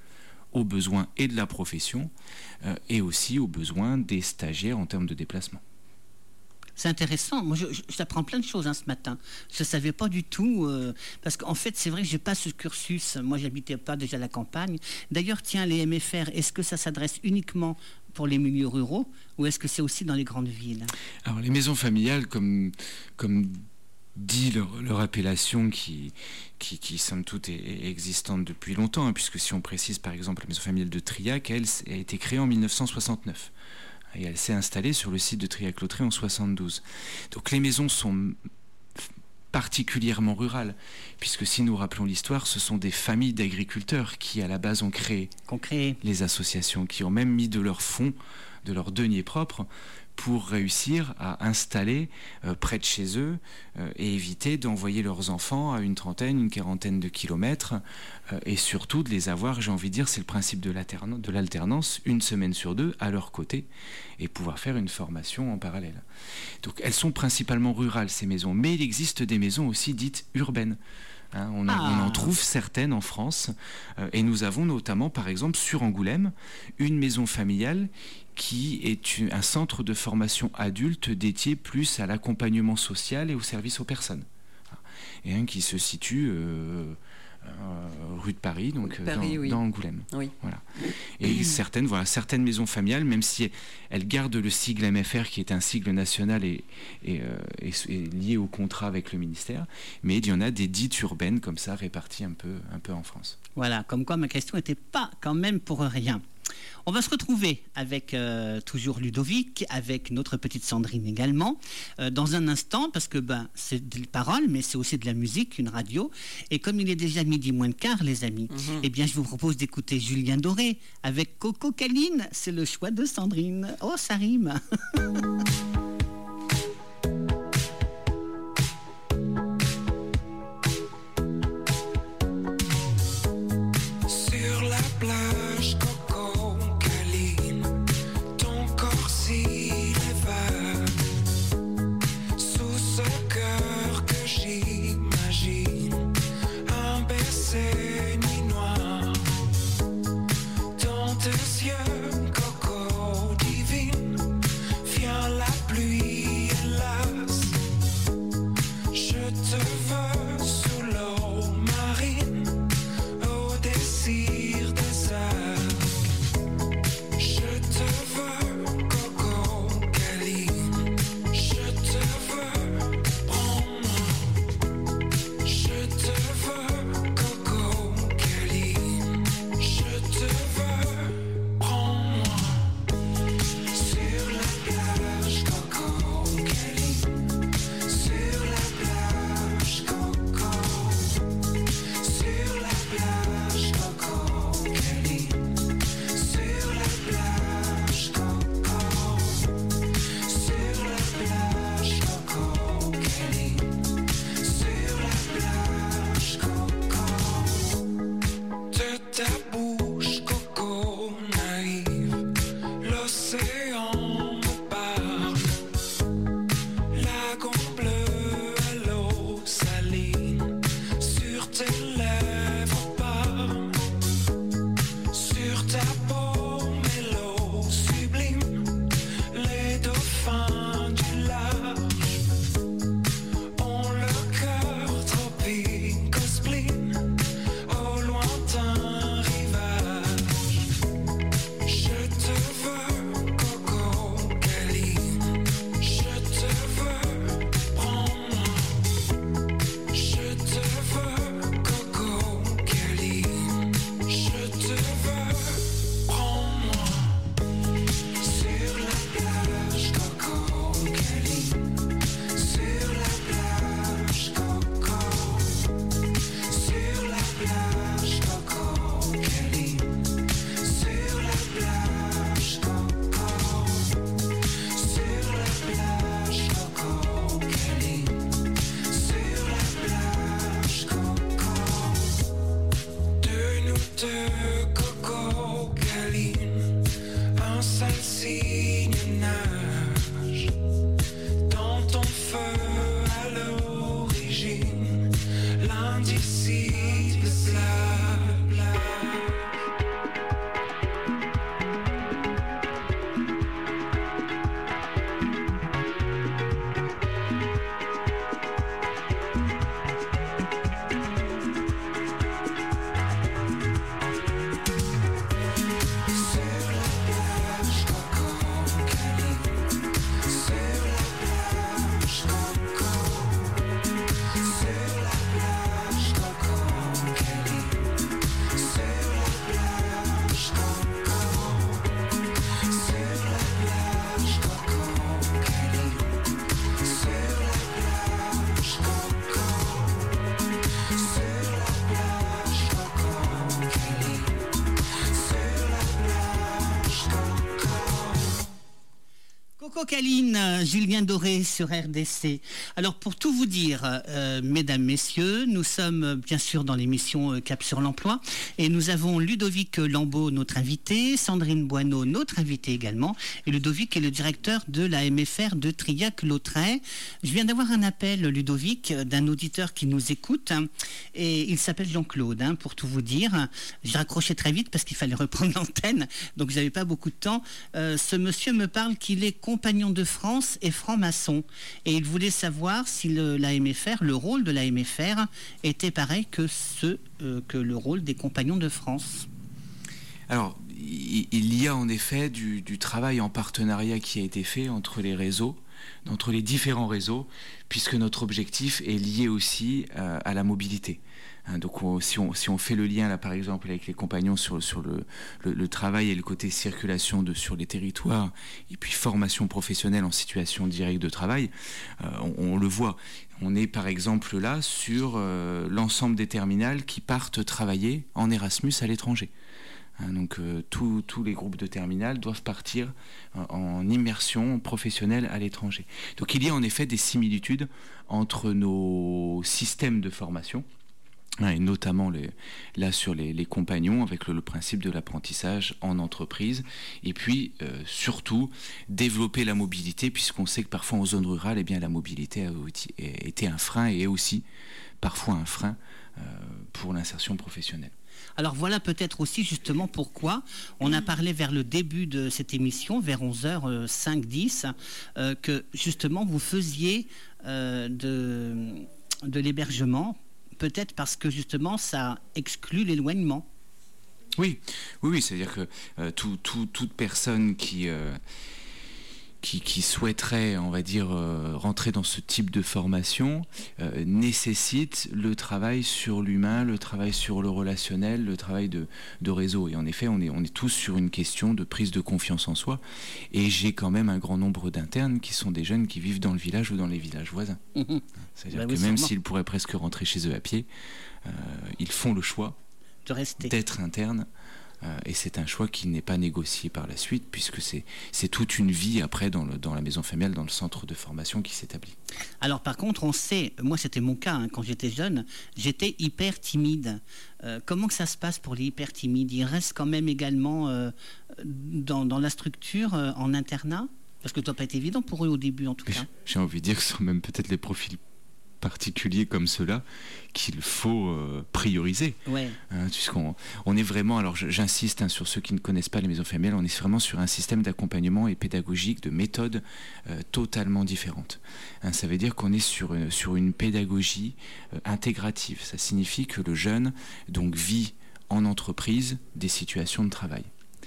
aux besoins et de la profession euh, et aussi aux besoins des stagiaires en termes de déplacement. C'est intéressant. Moi, je, je, j'apprends plein de choses hein, ce matin. Je ne savais pas du tout. Euh, parce qu'en fait, c'est vrai que je n'ai pas ce cursus. Moi, je n'habitais pas déjà à la campagne. D'ailleurs, tiens, les M F R, est-ce que ça s'adresse uniquement pour les milieux ruraux ou est-ce que c'est aussi dans les grandes villes? Alors, les maisons familiales, comme, comme dit leur, leur appellation, qui, qui, qui somme toute est, est existante depuis longtemps, hein, puisque si on précise, par exemple, la maison familiale de Triac, elle, a été créée en mille neuf cent soixante-neuf. Et elle s'est installée sur le site de Triac-Lautré en soixante-douze. Donc les maisons sont particulièrement rurales, puisque si nous rappelons l'histoire, ce sont des familles d'agriculteurs qui à la base ont créé, ont créé. les associations, qui ont même mis de leurs fonds, de leurs deniers propres, pour réussir à installer euh, près de chez eux euh, et éviter d'envoyer leurs enfants à une trentaine, une quarantaine de kilomètres euh, et surtout de les avoir, j'ai envie de dire, c'est le principe de, de l'alternance, une semaine sur deux à leur côté et pouvoir faire une formation en parallèle. Donc elles sont principalement rurales ces maisons, mais il existe des maisons aussi dites urbaines. Hein, on, en, ah. on en trouve certaines en France euh, et nous avons notamment par exemple sur Angoulême une maison familiale qui est une, un centre de formation adulte dédié plus à l'accompagnement social et au service aux personnes. Et un qui se situe euh, euh, rue de Paris, donc Paris, dans, oui. dans Angoulême. Oui. Voilà. Et certaines, voilà, certaines maisons familiales, même si elles gardent le sigle M F R, qui est un sigle national et, et, euh, et, et lié au contrat avec le ministère, mais il y en a des dites urbaines comme ça, réparties un peu, un peu en France. Voilà, comme quoi ma question n'était pas quand même pour rien. On va se retrouver avec euh, toujours Ludovic, avec notre petite Sandrine également, euh, dans un instant, parce que ben, c'est des paroles, mais c'est aussi de la musique, une radio. Et comme il est déjà midi moins le quart, les amis, mm-hmm. eh bien, je vous propose d'écouter Julien Doré avec Coco Caline. C'est le choix de Sandrine. Oh, ça rime. Coco divine, viens la pluie. Cocaline, Julien Doré sur R D C. Alors pour tout vous dire, euh, mesdames, messieurs, nous sommes bien sûr dans l'émission euh, Cap sur l'emploi et nous avons Ludovic Lambeau, notre invité, Sandrine Boineau, notre invité également, et Ludovic est le directeur de la M F R de Triac-Lautrey. Je viens d'avoir un appel, Ludovic, d'un auditeur qui nous écoute hein, et il s'appelle Jean-Claude, hein, pour tout vous dire. J'ai raccroché très vite parce qu'il fallait reprendre l'antenne, donc j'avais pas beaucoup de temps. Euh, ce monsieur me parle qu'il est compagnon de France et franc-maçon. Et il voulait savoir si le, la M F R, le rôle de la M F R était pareil que, ce, euh, que le rôle des compagnons de France. Alors, il y a en effet du, du travail en partenariat qui a été fait entre les réseaux, entre les différents réseaux, puisque notre objectif est lié aussi à, à la mobilité. Donc on, si, on, si on fait le lien là par exemple avec les compagnons sur, sur le, le, le travail et le côté circulation de, sur les territoires et puis formation professionnelle en situation directe de travail, euh, on, on le voit. On est par exemple là sur euh, l'ensemble des terminales qui partent travailler en Erasmus à l'étranger. Hein, donc euh, tous les groupes de terminales doivent partir euh, en immersion professionnelle à l'étranger. Donc il y a en effet des similitudes entre nos systèmes de formation, et notamment les, là sur les, les compagnons avec le, le principe de l'apprentissage en entreprise et puis euh, surtout développer la mobilité puisqu'on sait que parfois en zone rurale eh bien, la mobilité a été un frein et est aussi parfois un frein euh, pour l'insertion professionnelle. Alors voilà peut-être aussi justement pourquoi on a parlé vers le début de cette émission, vers onze heures cinq dix, euh, que justement vous faisiez euh, de, de l'hébergement. Peut-être parce que justement ça exclut l'éloignement. Oui, oui, oui, c'est-à-dire que euh, tout, tout, toute personne qui, euh, qui, qui souhaiterait, on va dire, euh, rentrer dans ce type de formation euh, nécessite le travail sur l'humain, le travail sur le relationnel, le travail de, de réseau. Et en effet, on est, on est tous sur une question de prise de confiance en soi. Et j'ai quand même un grand nombre d'internes qui sont des jeunes qui vivent dans le village ou dans les villages voisins. Mmh. C'est-à-dire bah que oui, même s'ils pourraient presque rentrer chez eux à pied, euh, ils font le choix de rester, d'être internes. Euh, et c'est un choix qui n'est pas négocié par la suite, puisque c'est, c'est toute une vie après dans, le, dans la maison familiale, dans le centre de formation qui s'établit. Alors par contre, on sait, moi c'était mon cas, hein, quand j'étais jeune, j'étais hyper timide. Euh, comment que ça se passe pour les hyper timides? Ils restent quand même également euh, dans, dans la structure, euh, en internat? Parce que ça n'a pas été évident pour eux au début en tout cas. J'ai envie de dire que ce sont même peut-être les profils particuliers comme ceux-là qu'il faut euh, prioriser. Ouais. Hein, puisqu'on on est vraiment, alors j'insiste hein, sur ceux qui ne connaissent pas les maisons familiales, on est vraiment sur un système d'accompagnement et pédagogique de méthodes euh, totalement différentes. Hein, ça veut dire qu'on est sur une, sur une pédagogie euh, intégrative. Ça signifie que le jeune donc vit en entreprise des situations de travail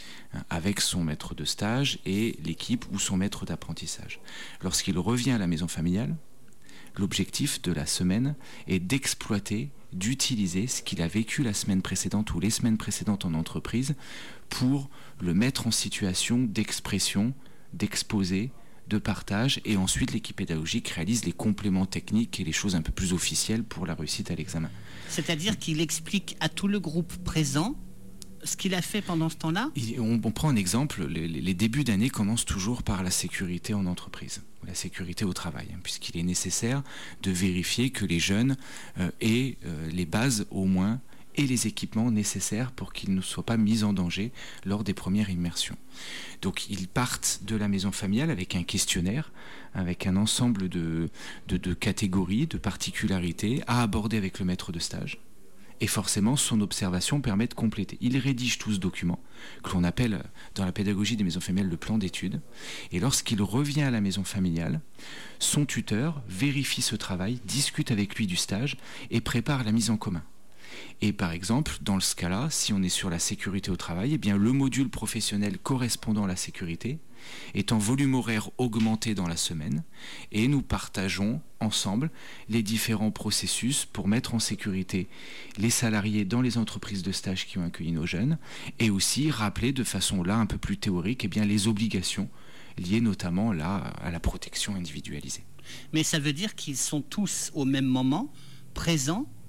avec son maître de stage et l'équipe ou son maître d'apprentissage. Lorsqu'il revient à la maison familiale, l'objectif de la semaine est d'exploiter, d'utiliser ce qu'il a vécu la semaine précédente ou les semaines précédentes en entreprise pour le mettre en situation d'expression, d'exposer, de partage, et ensuite l'équipe pédagogique réalise les compléments techniques et les choses un peu plus officielles pour la réussite à l'examen. C'est-à-dire qu'il explique à tout le groupe présent ce qu'il a fait pendant ce temps-là? on, on prend un exemple, les, les débuts d'année commencent toujours par la sécurité en entreprise, la sécurité au travail, hein, puisqu'il est nécessaire de vérifier que les jeunes euh, aient euh, les bases au moins et les équipements nécessaires pour qu'ils ne soient pas mis en danger lors des premières immersions. Donc ils partent de la maison familiale avec un questionnaire, avec un ensemble de, de, de catégories, de particularités à aborder avec le maître de stage. Et forcément, son observation permet de compléter. Il rédige tout ce document, que l'on appelle dans la pédagogie des maisons familiales le plan d'études. Et lorsqu'il revient à la maison familiale, son tuteur vérifie ce travail, discute avec lui du stage et prépare la mise en commun. Et par exemple, dans ce cas-là, si on est sur la sécurité au travail, eh bien, le module professionnel correspondant à la sécurité est en volume horaire augmenté dans la semaine, et nous partageons ensemble les différents processus pour mettre en sécurité les salariés dans les entreprises de stage qui ont accueilli nos jeunes, et aussi rappeler de façon là un peu plus théorique eh bien, les obligations liées notamment là à la protection individualisée. Mais ça veut dire qu'ils sont tous au même moment présents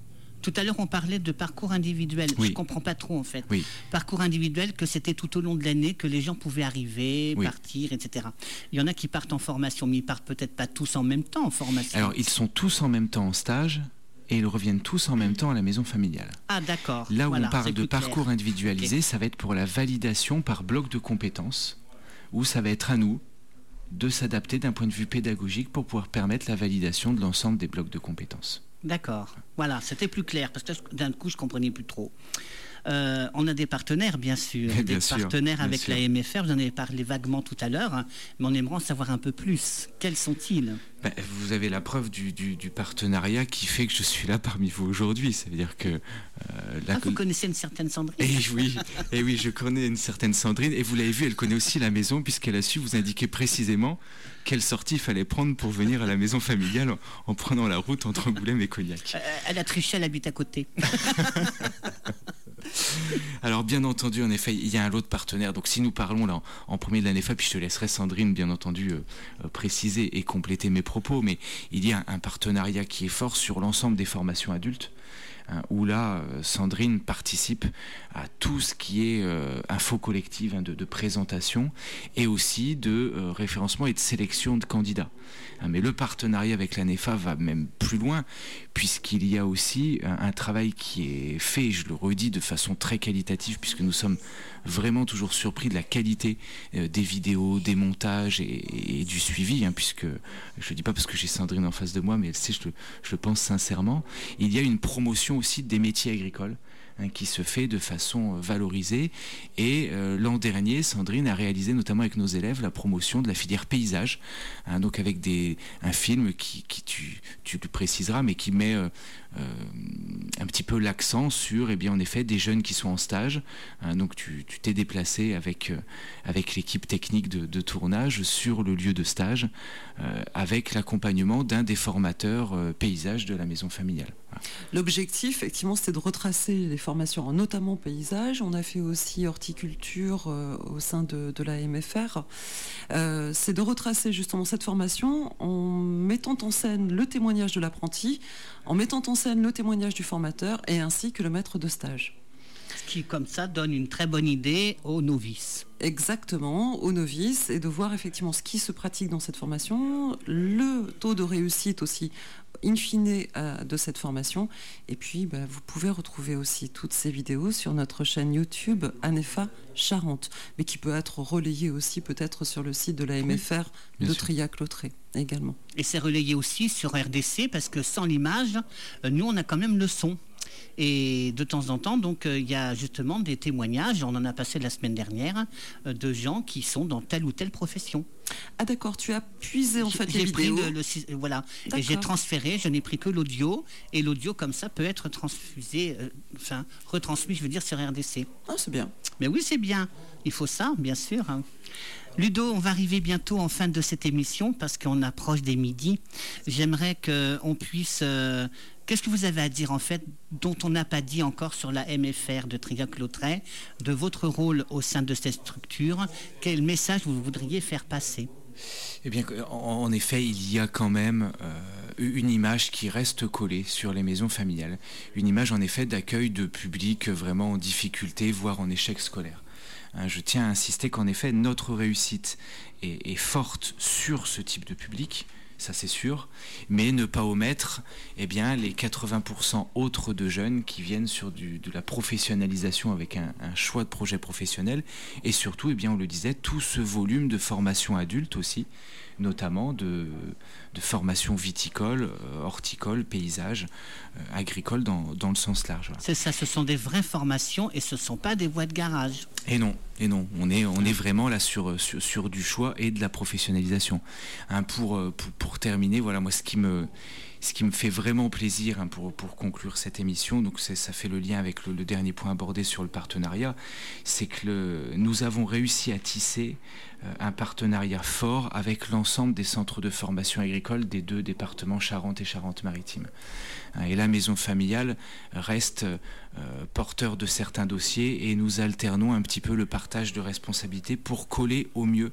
Tout à l'heure, on parlait de parcours individuel. Oui. Je ne comprends pas trop, en fait. Oui. Parcours individuel, que c'était tout au long de l'année que les gens pouvaient arriver, Oui. partir, et cetera. Il y en a qui partent en formation, mais ils partent peut-être pas tous en même temps en formation. Alors, ils sont tous en même temps en stage et ils reviennent tous en même temps à la maison familiale. Ah, d'accord. Là où Voilà, on parle c'est de plus clair. parcours individualisé, Ok. ça va être pour la validation par bloc de compétences, où ça va être à nous de s'adapter d'un point de vue pédagogique pour pouvoir permettre la validation de l'ensemble des blocs de compétences. D'accord. Voilà, c'était plus clair, parce que d'un coup, je ne comprenais plus trop. Euh, on a des partenaires, bien sûr. Bien des sûr, partenaires bien avec sûr. la M F R, vous en avez parlé vaguement tout à l'heure, hein, mais on aimerait en savoir un peu plus. Quels sont-ils ? Ben, vous avez la preuve du, du- du partenariat qui fait que je suis là parmi vous aujourd'hui. Ça veut dire que... euh, la Ah, vous con- connaissez une certaine Sandrine ? Et oui, et oui, je connais une certaine Sandrine, et vous l'avez vu, elle connaît aussi la maison, puisqu'elle a su vous indiquer précisément quelle sortie il fallait prendre pour venir à la maison familiale en, en prenant la route entre Angoulême et Cognac. Euh, Elle a triché, elle habite à côté. Alors bien entendu, en effet, il y a un lot de partenaires. Donc si nous parlons là en, en premier de la NEFA, puis je te laisserai Sandrine bien entendu euh, euh, préciser et compléter mes propos, mais il y a un, un partenariat qui est fort sur l'ensemble des formations adultes, hein, où là, euh, Sandrine participe à tout ce qui est euh, info collective, hein, de, de présentation et aussi de euh, référencement et de sélection de candidats. Hein, mais le partenariat avec la NEFA va même plus loin, puisqu'il y a aussi un, un travail qui est fait, je le redis, de façon très qualitative, puisque nous sommes vraiment toujours surpris de la qualité euh, des vidéos, des montages et, et du suivi, hein, puisque je ne dis pas parce que j'ai Sandrine en face de moi, mais elle sait, je le, je le pense sincèrement. Il y a une promotion aussi des métiers agricoles, hein, qui se fait de façon euh, valorisée. Et euh, l'an dernier, Sandrine a réalisé notamment avec nos élèves la promotion de la filière paysage, hein, donc avec des, un film qui, qui tu, tu le préciseras, mais qui met euh, euh, un petit peu l'accent sur, eh bien, en effet, des jeunes qui sont en stage. Hein, donc tu tu t'es déplacé avec, euh, avec l'équipe technique de, de tournage sur le lieu de stage, euh, avec l'accompagnement d'un des formateurs euh, paysages de la maison familiale. Voilà. L'objectif, effectivement, c'était de retracer les formations, notamment paysage. On a fait aussi horticulture euh, au sein de, de la M F R. Euh, c'est de retracer justement cette formation en mettant en scène le témoignage de l'apprenti, en mettant en scène le témoignage du formateur et ainsi que le maître de stage. Ce qui, comme ça, donne une très bonne idée aux novices. Exactement, aux novices, et de voir effectivement ce qui se pratique dans cette formation, le taux de réussite aussi, in fine, euh, de cette formation. Et puis, bah, vous pouvez retrouver aussi toutes ces vidéos sur notre chaîne YouTube ANEFA Charente, mais qui peut être relayée aussi peut-être sur le site de la M F R bien de sûr. Triac-Lautré également. Et c'est relayé aussi sur R D C, parce que sans l'image, euh, nous, on a quand même le son. Et de temps en temps, donc, euh, il y a justement des témoignages, on en a passé la semaine dernière, euh, de gens qui sont dans telle ou telle profession. Ah d'accord, tu as puisé en fait les J'ai pris vidéos. le, le sy- voilà, et D'accord. j'ai transféré, je n'ai pris que l'audio, et l'audio comme ça peut être transfusé, euh, enfin retransmis, je veux dire, sur R D C. Ah, c'est bien. Mais oui, c'est bien, il faut ça, bien sûr. hein. Ludo, on va arriver bientôt en fin de cette émission parce qu'on approche des midis. J'aimerais qu'on puisse... euh, Qu'est-ce que vous avez à dire en fait dont on n'a pas dit encore sur la M F R de Triac-Lautré, de votre rôle au sein de cette structure? Quel message vous voudriez faire passer? Eh bien, en, en effet, il y a quand même euh, une image qui reste collée sur les maisons familiales. Une image, en effet, d'accueil de public vraiment en difficulté, voire en échec scolaire. Hein, je tiens à insister qu'en effet, notre réussite est, est forte sur ce type de public, ça c'est sûr, mais ne pas omettre eh bien, les quatre-vingts pour cent autres de jeunes qui viennent sur du, de la professionnalisation avec un, un choix de projet professionnel, et surtout, eh bien, on le disait, tout ce volume de formation adulte aussi, notamment de, de formation viticole, euh, horticole, paysage, euh, agricole dans, dans le sens large. Voilà. C'est ça, ce sont des vraies formations et ce ne sont pas des voies de garage. Et non, et non, on est, on est vraiment là sur, sur, sur du choix et de la professionnalisation. Hein, pour, pour, pour terminer, voilà, moi ce qui me, ce qui me fait vraiment plaisir, hein, pour, pour conclure cette émission, donc c'est, ça fait le lien avec le, le dernier point abordé sur le partenariat, c'est que le, nous avons réussi à tisser euh, un partenariat fort avec l'ensemble des centres de formation agricole des deux départements Charente et Charente-Maritime. Hein, et la maison familiale reste euh, porteur de certains dossiers et nous alternons un petit peu le partage de responsabilités pour coller au mieux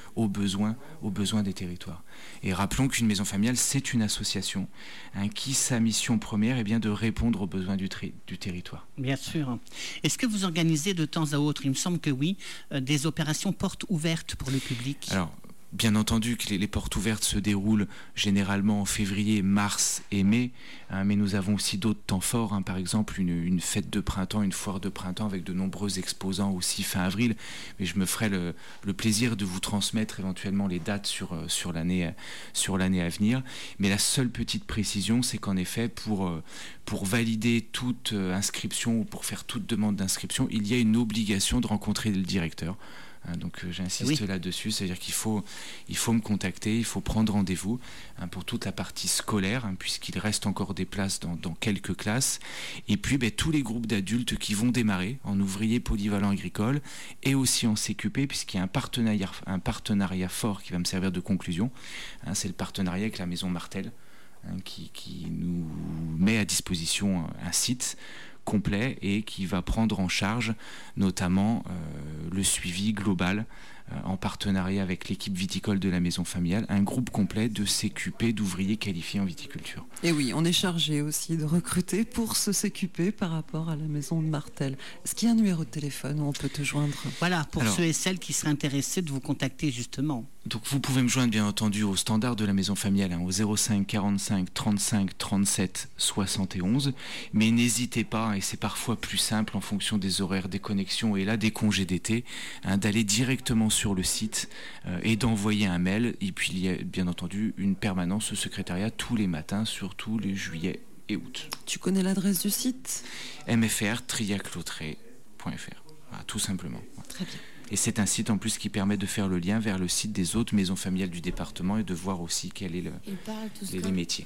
aux besoins, aux besoins des territoires. Et rappelons qu'une maison familiale, c'est une association hein, qui, sa mission première est bien de répondre aux besoins du, tri- du territoire. Bien sûr. Est-ce que vous organisez de temps à autre, il me semble que oui, euh, des opérations portes ouvertes pour le public? Alors, bien entendu que les, les portes ouvertes se déroulent généralement en février, mars et mai, hein, mais nous avons aussi d'autres temps forts, hein, par exemple une, une fête de printemps, une foire de printemps avec de nombreux exposants aussi fin avril, mais je me ferai le, le plaisir de vous transmettre éventuellement les dates sur, sur, l'année, sur l'année à venir. Mais la seule petite précision, c'est qu'en effet, pour, pour valider toute inscription ou pour faire toute demande d'inscription, il y a une obligation de rencontrer le directeur. Hein, donc euh, j'insiste oui. là-dessus, c'est-à-dire qu'il faut, il faut me contacter, il faut prendre rendez-vous hein, pour toute la partie scolaire, hein, puisqu'il reste encore des places dans, dans quelques classes, et puis ben, tous les groupes d'adultes qui vont démarrer en ouvriers polyvalents agricoles et aussi en C Q P, puisqu'il y a un partenariat, un partenariat fort qui va me servir de conclusion, hein, c'est le partenariat avec la Maison Martel, hein, qui, qui nous met à disposition un site complet et qui va prendre en charge notamment euh, le suivi global euh, en partenariat avec l'équipe viticole de la maison familiale, un groupe complet de C Q P, d'ouvriers qualifiés en viticulture. Et oui, on est chargé aussi de recruter pour ce C Q P par rapport à la maison de Martel. Est-ce qu'il y a un numéro de téléphone où on peut te joindre? Voilà, pour Alors, ceux et celles qui seraient intéressés de vous contacter justement. Donc vous pouvez me joindre bien entendu au standard de la maison familiale, hein, au zéro cinq quarante-cinq trente-cinq trente-sept soixante et onze, mais n'hésitez pas, et c'est parfois plus simple en fonction des horaires, des connexions et là des congés d'été, hein, d'aller directement sur le site euh, et d'envoyer un mail. Et puis il y a bien entendu une permanence au secrétariat tous les matins, surtout les juillet et août. Tu connais l'adresse du site? M F R triac lautrey point F R, voilà, tout simplement. Très bien. Et c'est un site en plus qui permet de faire le lien vers le site des autres maisons familiales du département et de voir aussi quel est le, les, les métiers.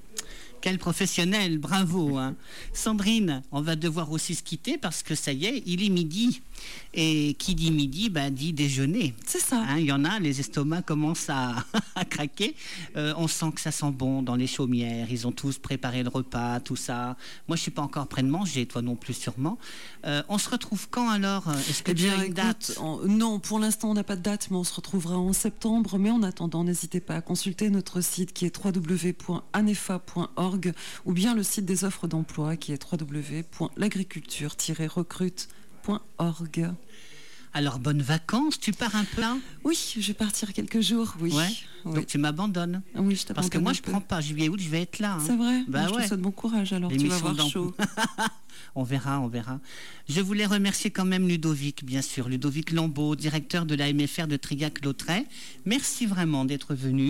Quel professionnel, bravo hein. Sandrine, on va devoir aussi se quitter parce que ça y est, il est midi. Et qui dit midi, bah, dit déjeuner. C'est ça. Hein, il y en a, les estomacs commencent à, à craquer. Euh, on sent que ça sent bon dans les chaumières. Ils ont tous préparé le repas, tout ça. Moi, je ne suis pas encore près de manger, toi non plus sûrement. Euh, on se retrouve quand alors? Est-ce que eh tu bien, as une écoute, date? en, Non, pour l'instant, on n'a pas de date, mais on se retrouvera en septembre. Mais en attendant, n'hésitez pas à consulter notre site qui est w w w point anefa point org ou bien le site des offres d'emploi qui est w w w point l'agriculture tiret recrute point org. Alors, bonnes vacances, tu pars un peu? Oui, je vais partir quelques jours, oui. Ouais. Oui. Donc tu m'abandonnes? Oui, je t'abandonne. Parce que moi, un je peu. prends pas. Juillet, août, je vais être là. Hein. C'est vrai? Bah je ouais. te souhaite bon courage, alors tu vas L'émission avoir d'emploi. chaud. On verra, on verra. Je voulais remercier quand même Ludovic, bien sûr, Ludovic Lambeau, directeur de la M F R de Triac-Lautrey. Merci vraiment d'être venu.